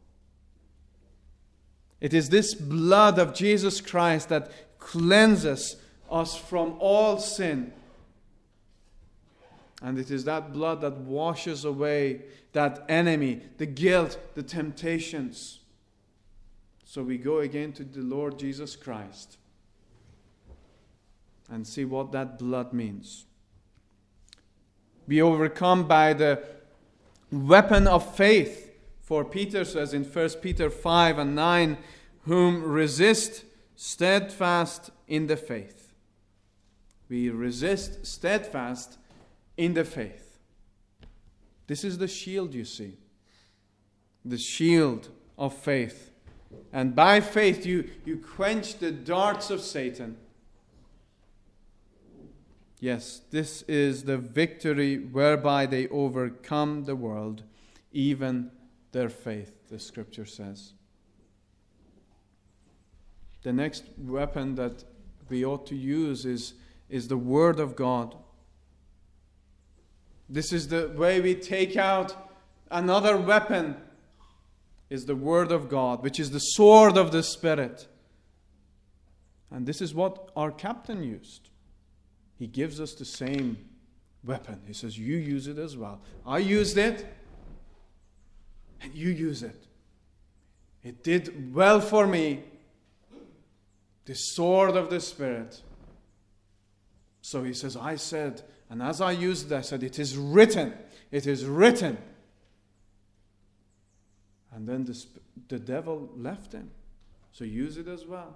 It is this blood of Jesus Christ that cleanses us from all sin. And it is that blood that washes away that enemy, the guilt, the temptations. So we go again to the Lord Jesus Christ and see what that blood means. We overcome by the weapon of faith. For Peter says in First Peter five and nine, whom resist steadfast in the faith. We resist steadfast in the faith. This is the shield, you see. The shield of faith. And by faith you, you quench the darts of Satan. Yes, this is the victory whereby they overcome the world, even their faith, the Scripture says. The next weapon that we ought to use is, is the Word of God. This is the way we take out another weapon, is the Word of God, which is the sword of the Spirit. And this is what our captain used. He gives us the same weapon. He says, you use it as well. I used it, and you use it. It did well for me. The sword of the Spirit. So he says, I said, and as I used it, I said, it is written. It is written. And then the, the devil left him. So use it as well.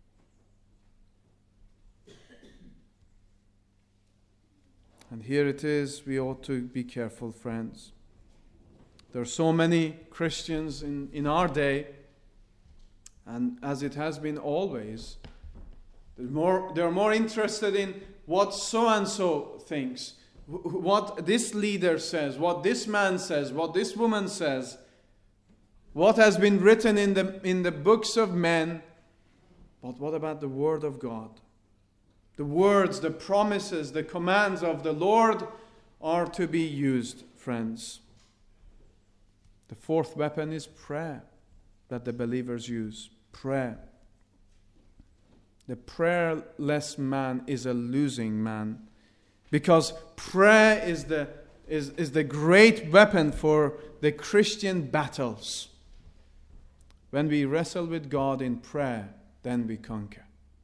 And here it is, we ought to be careful, friends. There are so many Christians in, in our day, and as it has been always, they're more, they're more interested in what so-and-so thinks, what this leader says, what this man says, what this woman says, what has been written in the, in the books of men. But what about the Word of God? The words, the promises, the commands of the Lord are to be used, friends. The fourth weapon is prayer that the believers use. Prayer. The prayerless man is a losing man, because prayer is the, is, is the great weapon for the Christian battles. When we wrestle with God in prayer, then we conquer.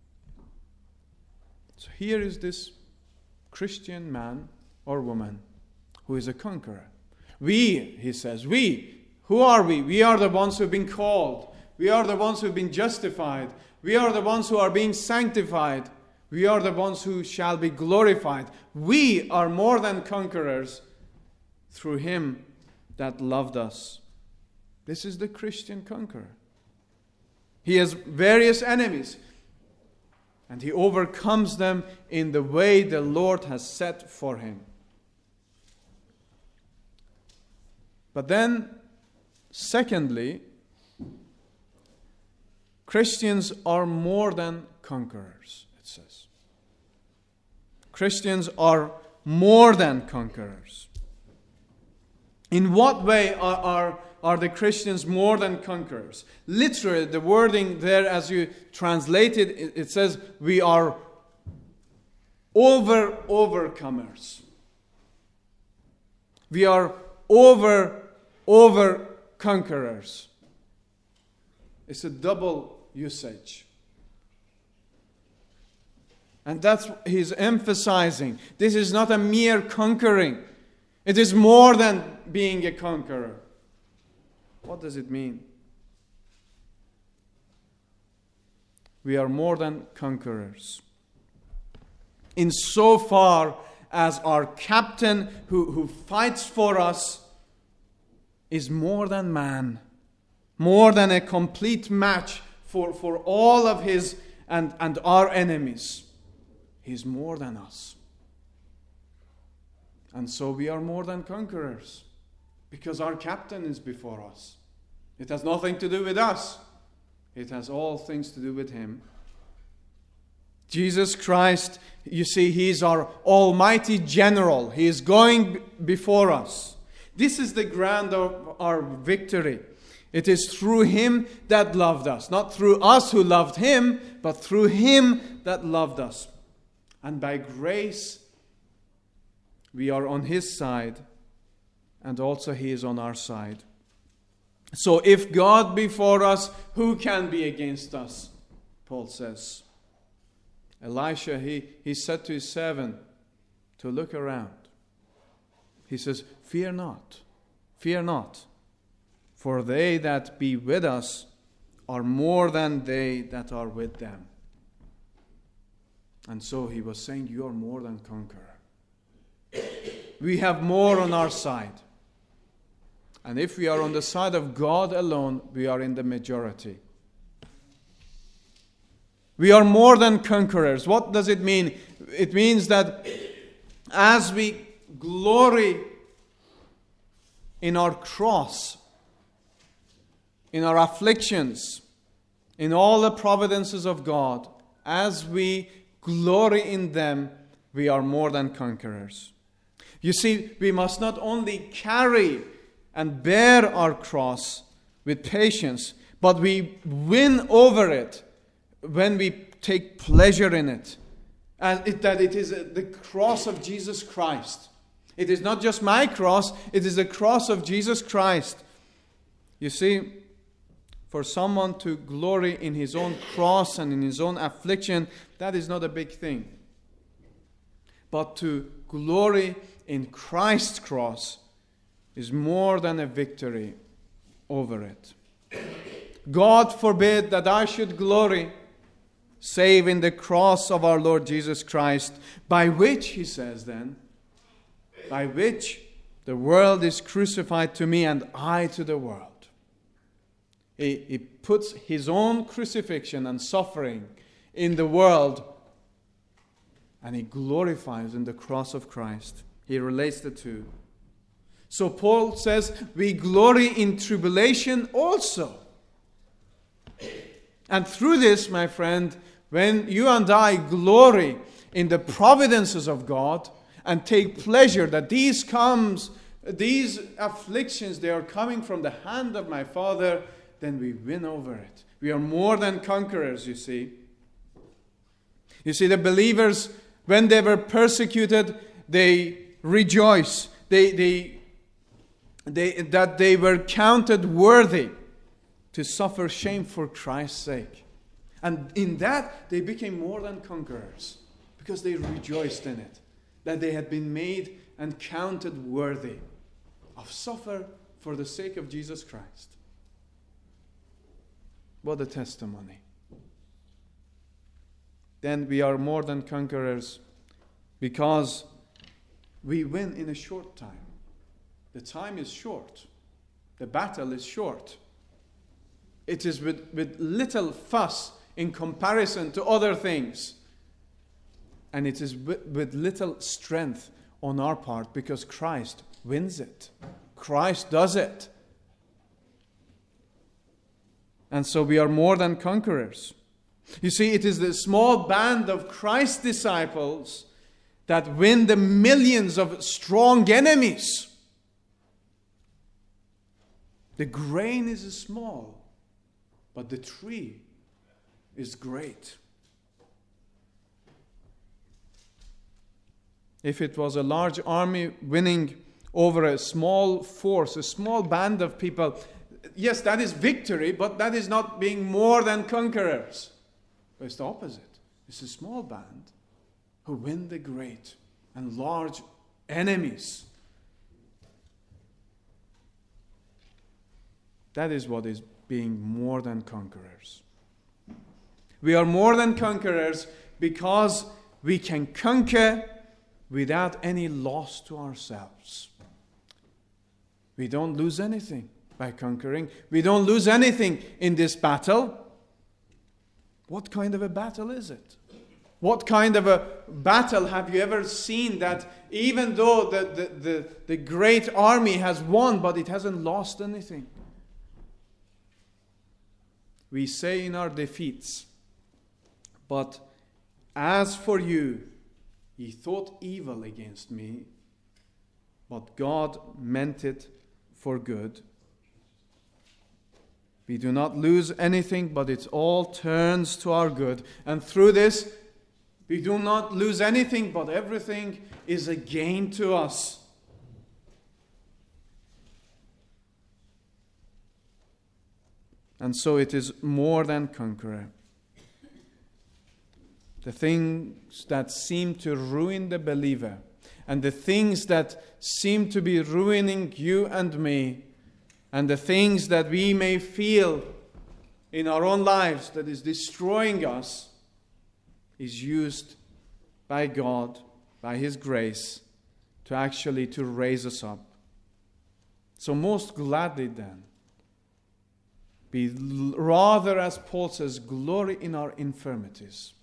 So here is this Christian man or woman who is a conqueror. We, he says, we, who are we? We are the ones who have been called. We are the ones who have been justified. We are the ones who are being sanctified. We are the ones who shall be glorified. We are more than conquerors through Him that loved us. This is the Christian conqueror. He has various enemies, and he overcomes them in the way the Lord has set for him. But then, secondly, Christians are more than conquerors, it says. Christians are more than conquerors. In what way are, are, are the Christians more than conquerors? Literally, the wording there, as you translate it, it, it says, we are over overcomers. We are over over conquerors. It's a double usage. And that's what he's emphasizing. This is not a mere conquering. It is more than being a conqueror. What does it mean? We are more than conquerors. In so far as our captain who, who fights for us is more than man, more than a complete match for, for all of his and, and our enemies. He's more than us. And so we are more than conquerors because our captain is before us. It has nothing to do with us. It has all things to do with him. Jesus Christ, you see, he is our almighty general. He is going before us. This is the ground of our victory. It is through him that loved us. Not through us who loved him, but through him that loved us. And by grace, we are on his side, and also he is on our side. So if God be for us, who can be against us? Paul says. Elisha, he, he said to his servant to look around. He says, fear not, fear not, for they that be with us are more than they that are with them. And so he was saying, you are more than conqueror. We have more on our side. And if we are on the side of God alone, we are in the majority. We are more than conquerors. What does it mean? It means that as we glory in our cross, in our afflictions, in all the providences of God, as we glory in them, we are more than conquerors. You see, we must not only carry and bear our cross with patience, but we win over it when we take pleasure in it. And it, that it is the cross of Jesus Christ. It is not just my cross, it is the cross of Jesus Christ. You see, for someone to glory in his own cross and in his own affliction, that is not a big thing. But to glory in Christ's cross is more than a victory over it. God forbid that I should glory save in the cross of our Lord Jesus Christ, by which, he says then, by which the world is crucified to me and I to the world. He, he puts his own crucifixion and suffering in the world, and he glorifies in the cross of Christ. He relates the two. So Paul says, we glory in tribulation also. And through this, my friend, when you and I glory in the providences of God and take pleasure that these comes, these afflictions, they are coming from the hand of my Father, then we win over it. We are more than conquerors, you see. You see, the believers, when they were persecuted, they rejoice. They, they, they, that they were counted worthy to suffer shame for Christ's sake. And in that, they became more than conquerors because they rejoiced in it, that they had been made and counted worthy of suffer for the sake of Jesus Christ. What a testimony. Then we are more than conquerors because we win in a short time. The time is short. The battle is short. It is with, with little fuss in comparison to other things. And it is with, with little strength on our part because Christ wins it. Christ does it. And so we are more than conquerors. You see, it is the small band of Christ's disciples that win the millions of strong enemies. The grain is small, but the tree is great. If it was a large army winning over a small force, a small band of people, yes, that is victory, but that is not being more than conquerors. It's the opposite. It's a small band who win the great and large enemies. That is what is being more than conquerors. We are more than conquerors because we can conquer without any loss to ourselves. We don't lose anything by conquering. We don't lose anything in this battle. What kind of a battle is it? What kind of a battle have you ever seen that even though the, the, the, the great army has won, but it hasn't lost anything? We say in our defeats, but as for you, ye thought evil against me, but God meant it for good. We do not lose anything, but it all turns to our good. And through this, we do not lose anything, but everything is a gain to us. And so it is more than conqueror. The things that seem to ruin the believer and the things that seem to be ruining you and me and the things that we may feel in our own lives that is destroying us is used by God, by His grace, to actually to raise us up. So most gladly then, be rather, as Paul says, glory in our infirmities,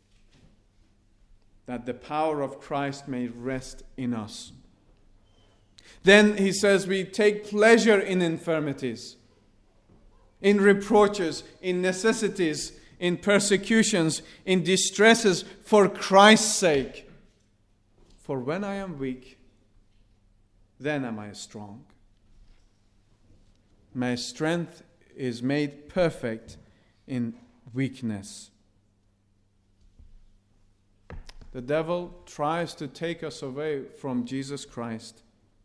that the power of Christ may rest in us. Then he says we take pleasure in infirmities, in reproaches, in necessities, in persecutions, in distresses, for Christ's sake. For when I am weak, then am I strong. My strength is made perfect in weakness. The devil tries to take us away from Jesus Christ.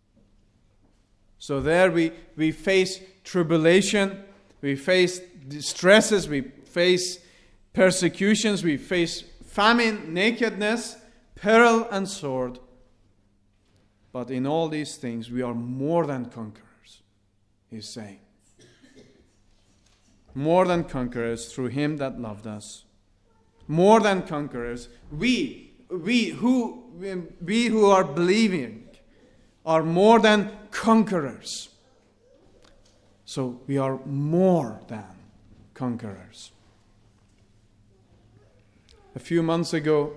So there we, we face tribulation, we face distresses, we face persecutions, we face famine, nakedness, peril, and sword. But in all these things we are more than conquerors, he's saying. More than conquerors through Him that loved us. More than conquerors. We, we who, we who are believing are more than conquerors. So we are more than conquerors. A few months ago,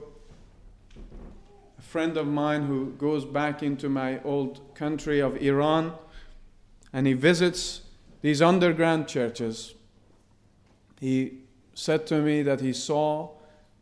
a friend of mine who goes back into my old country of Iran, and he visits these underground churches. He said to me that he saw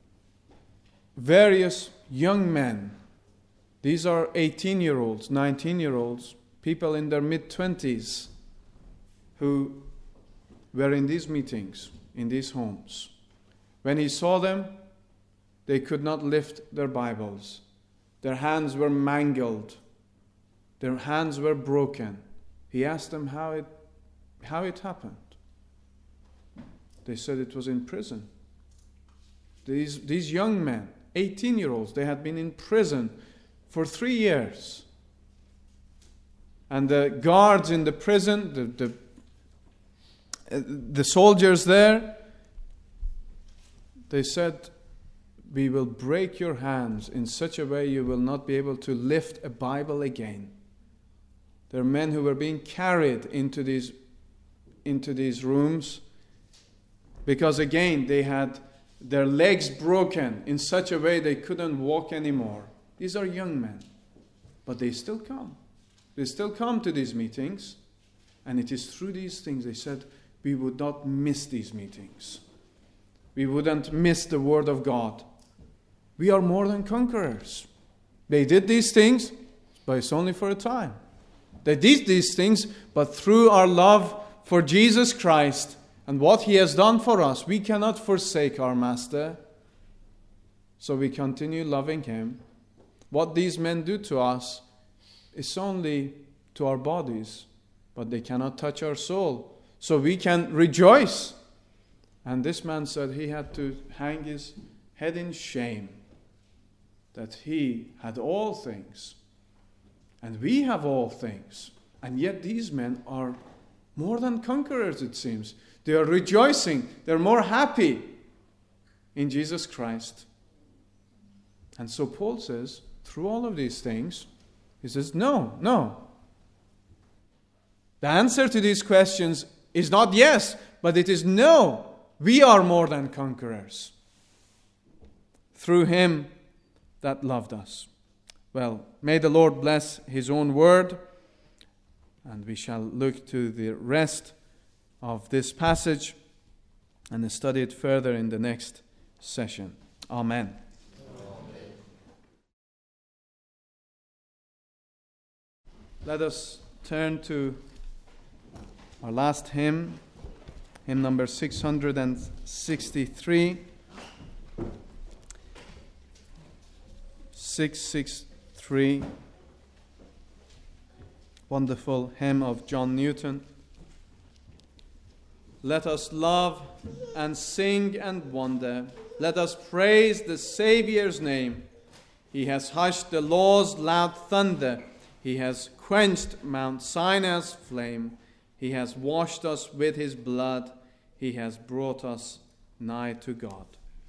various young men. These are eighteen-year-olds, nineteen-year-olds, people in their mid-twenties who were in these meetings, in these homes. When he saw them, they could not lift their Bibles. Their hands were mangled. Their hands were broken. He asked them how it, how it happened. They said it was in prison. These, these young men, eighteen-year-olds, they had been in prison for three years. And the guards in the prison, the, the, uh, the soldiers there, they said, we will break your hands in such a way you will not be able to lift a Bible again. There are men who were being carried into these, into these rooms because, again, they had their legs broken in such a way they couldn't walk anymore. These are young men, but they still come. They still come to these meetings, and it is through these things they said, we would not miss these meetings. We wouldn't miss the Word of God. We are more than conquerors. They did these things, but it's only for a time. They did these things, but through our love for Jesus Christ and what He has done for us, we cannot forsake our Master. So we continue loving Him. What these men do to us is only to our bodies, but they cannot touch our soul. So we can rejoice. And this man said he had to hang his head in shame that he had all things, and we have all things, and yet these men are more than conquerors, it seems. They are rejoicing. They're more happy in Jesus Christ. And so Paul says, through all of these things, he says, no, no. The answer to these questions is not yes, but it is no. We are more than conquerors through him that loved us. Well, may the Lord bless his own word, and we shall look to the rest of this passage and study it further in the next session. Amen. Amen. Let us turn to our last hymn, hymn number six hundred sixty-three. six sixty-three. Wonderful hymn of John Newton. Let us love and sing and wonder. Let us praise the Saviour's name. He has hushed the law's loud thunder. He has quenched Mount Sinai's flame. He has washed us with his blood. He has brought us nigh to God.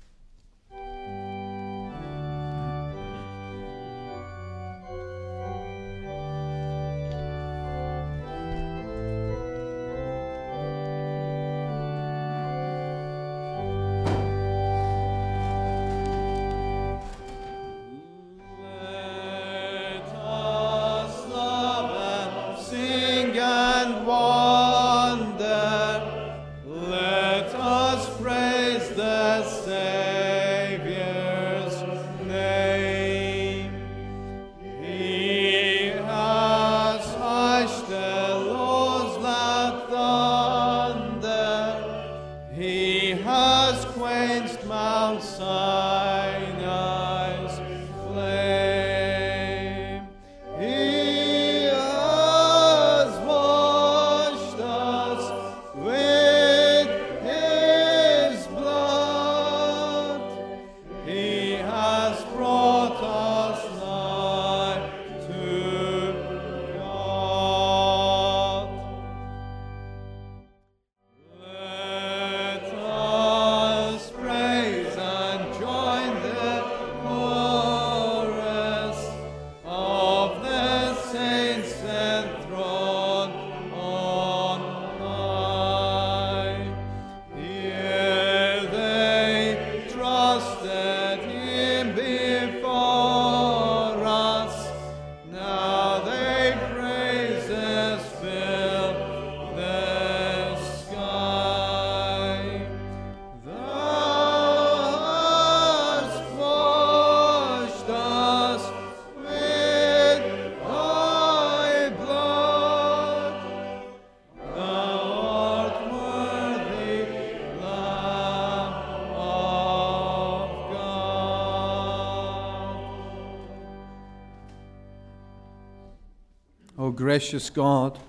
O gracious God,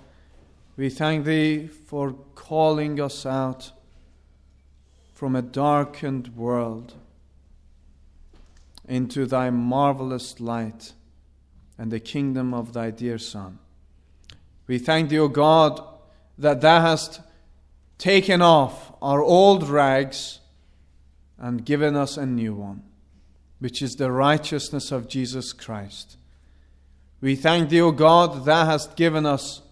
we thank Thee for calling us out from a darkened world into Thy marvelous light and the kingdom of Thy dear Son. We thank Thee, O God, that Thou hast taken off our old rags and given us a new one, which is the righteousness of Jesus Christ. We thank Thee, O God, Thou hast given us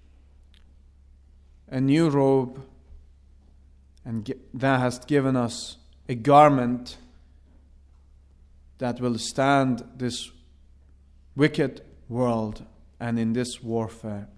a new robe, and Thou hast given us a garment that will stand this wicked world and in this warfare.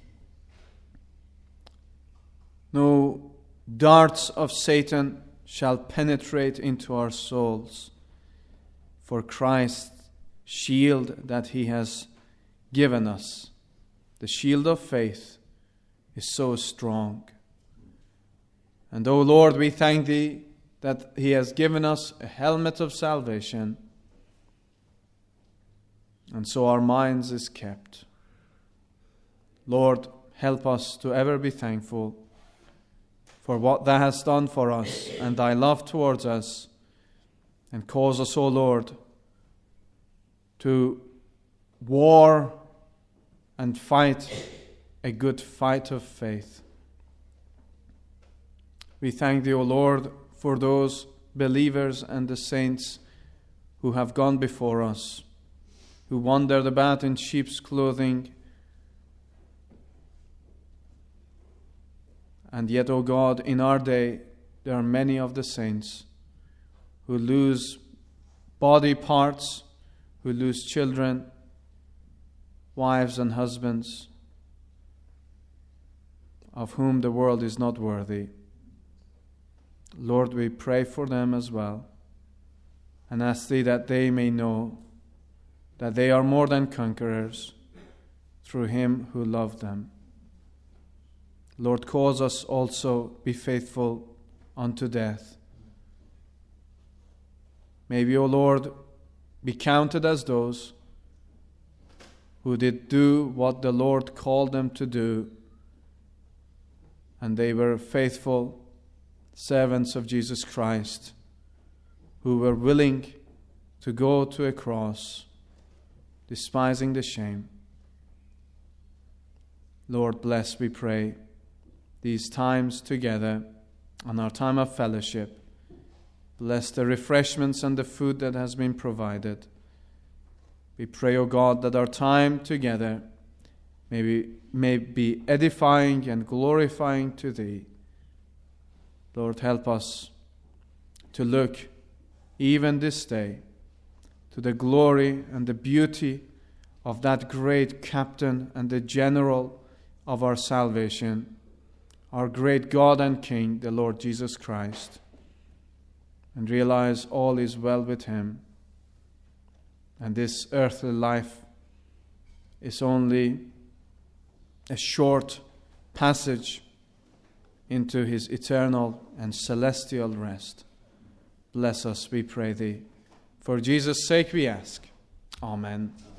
No darts of Satan shall penetrate into our souls, for Christ's shield that He has given us, the shield of faith, is so strong. And, O Lord, we thank Thee that He has given us a helmet of salvation, and so our minds is kept. Lord, help us to ever be thankful for what Thou hast done for us and Thy love towards us, and cause us, O Lord, to war and fight a good fight of faith. We thank Thee, O Lord, for those believers and the saints who have gone before us, who wandered about in sheep's clothing. And yet, O God, in our day, there are many of the saints who lose body parts, who lose children, wives and husbands, of whom the world is not worthy. Lord, we pray for them as well, and ask Thee that they may know that they are more than conquerors through Him who loved them. Lord, cause us also be faithful unto death. May we, O Lord, be counted as those who did do what the Lord called them to do, and they were faithful servants of Jesus Christ, who were willing to go to a cross, despising the shame. Lord, bless, we pray, these times together and our time of fellowship. Bless the refreshments and the food that has been provided. We pray, O God, that our time together may be, may be edifying and glorifying to Thee. Lord, help us to look even this day to the glory and the beauty of that great captain and the general of our salvation, our great God and King, the Lord Jesus Christ, and realize all is well with Him, and this earthly life is only a short passage into His eternal and celestial rest. Bless us, we pray Thee. For Jesus' sake we ask. Amen.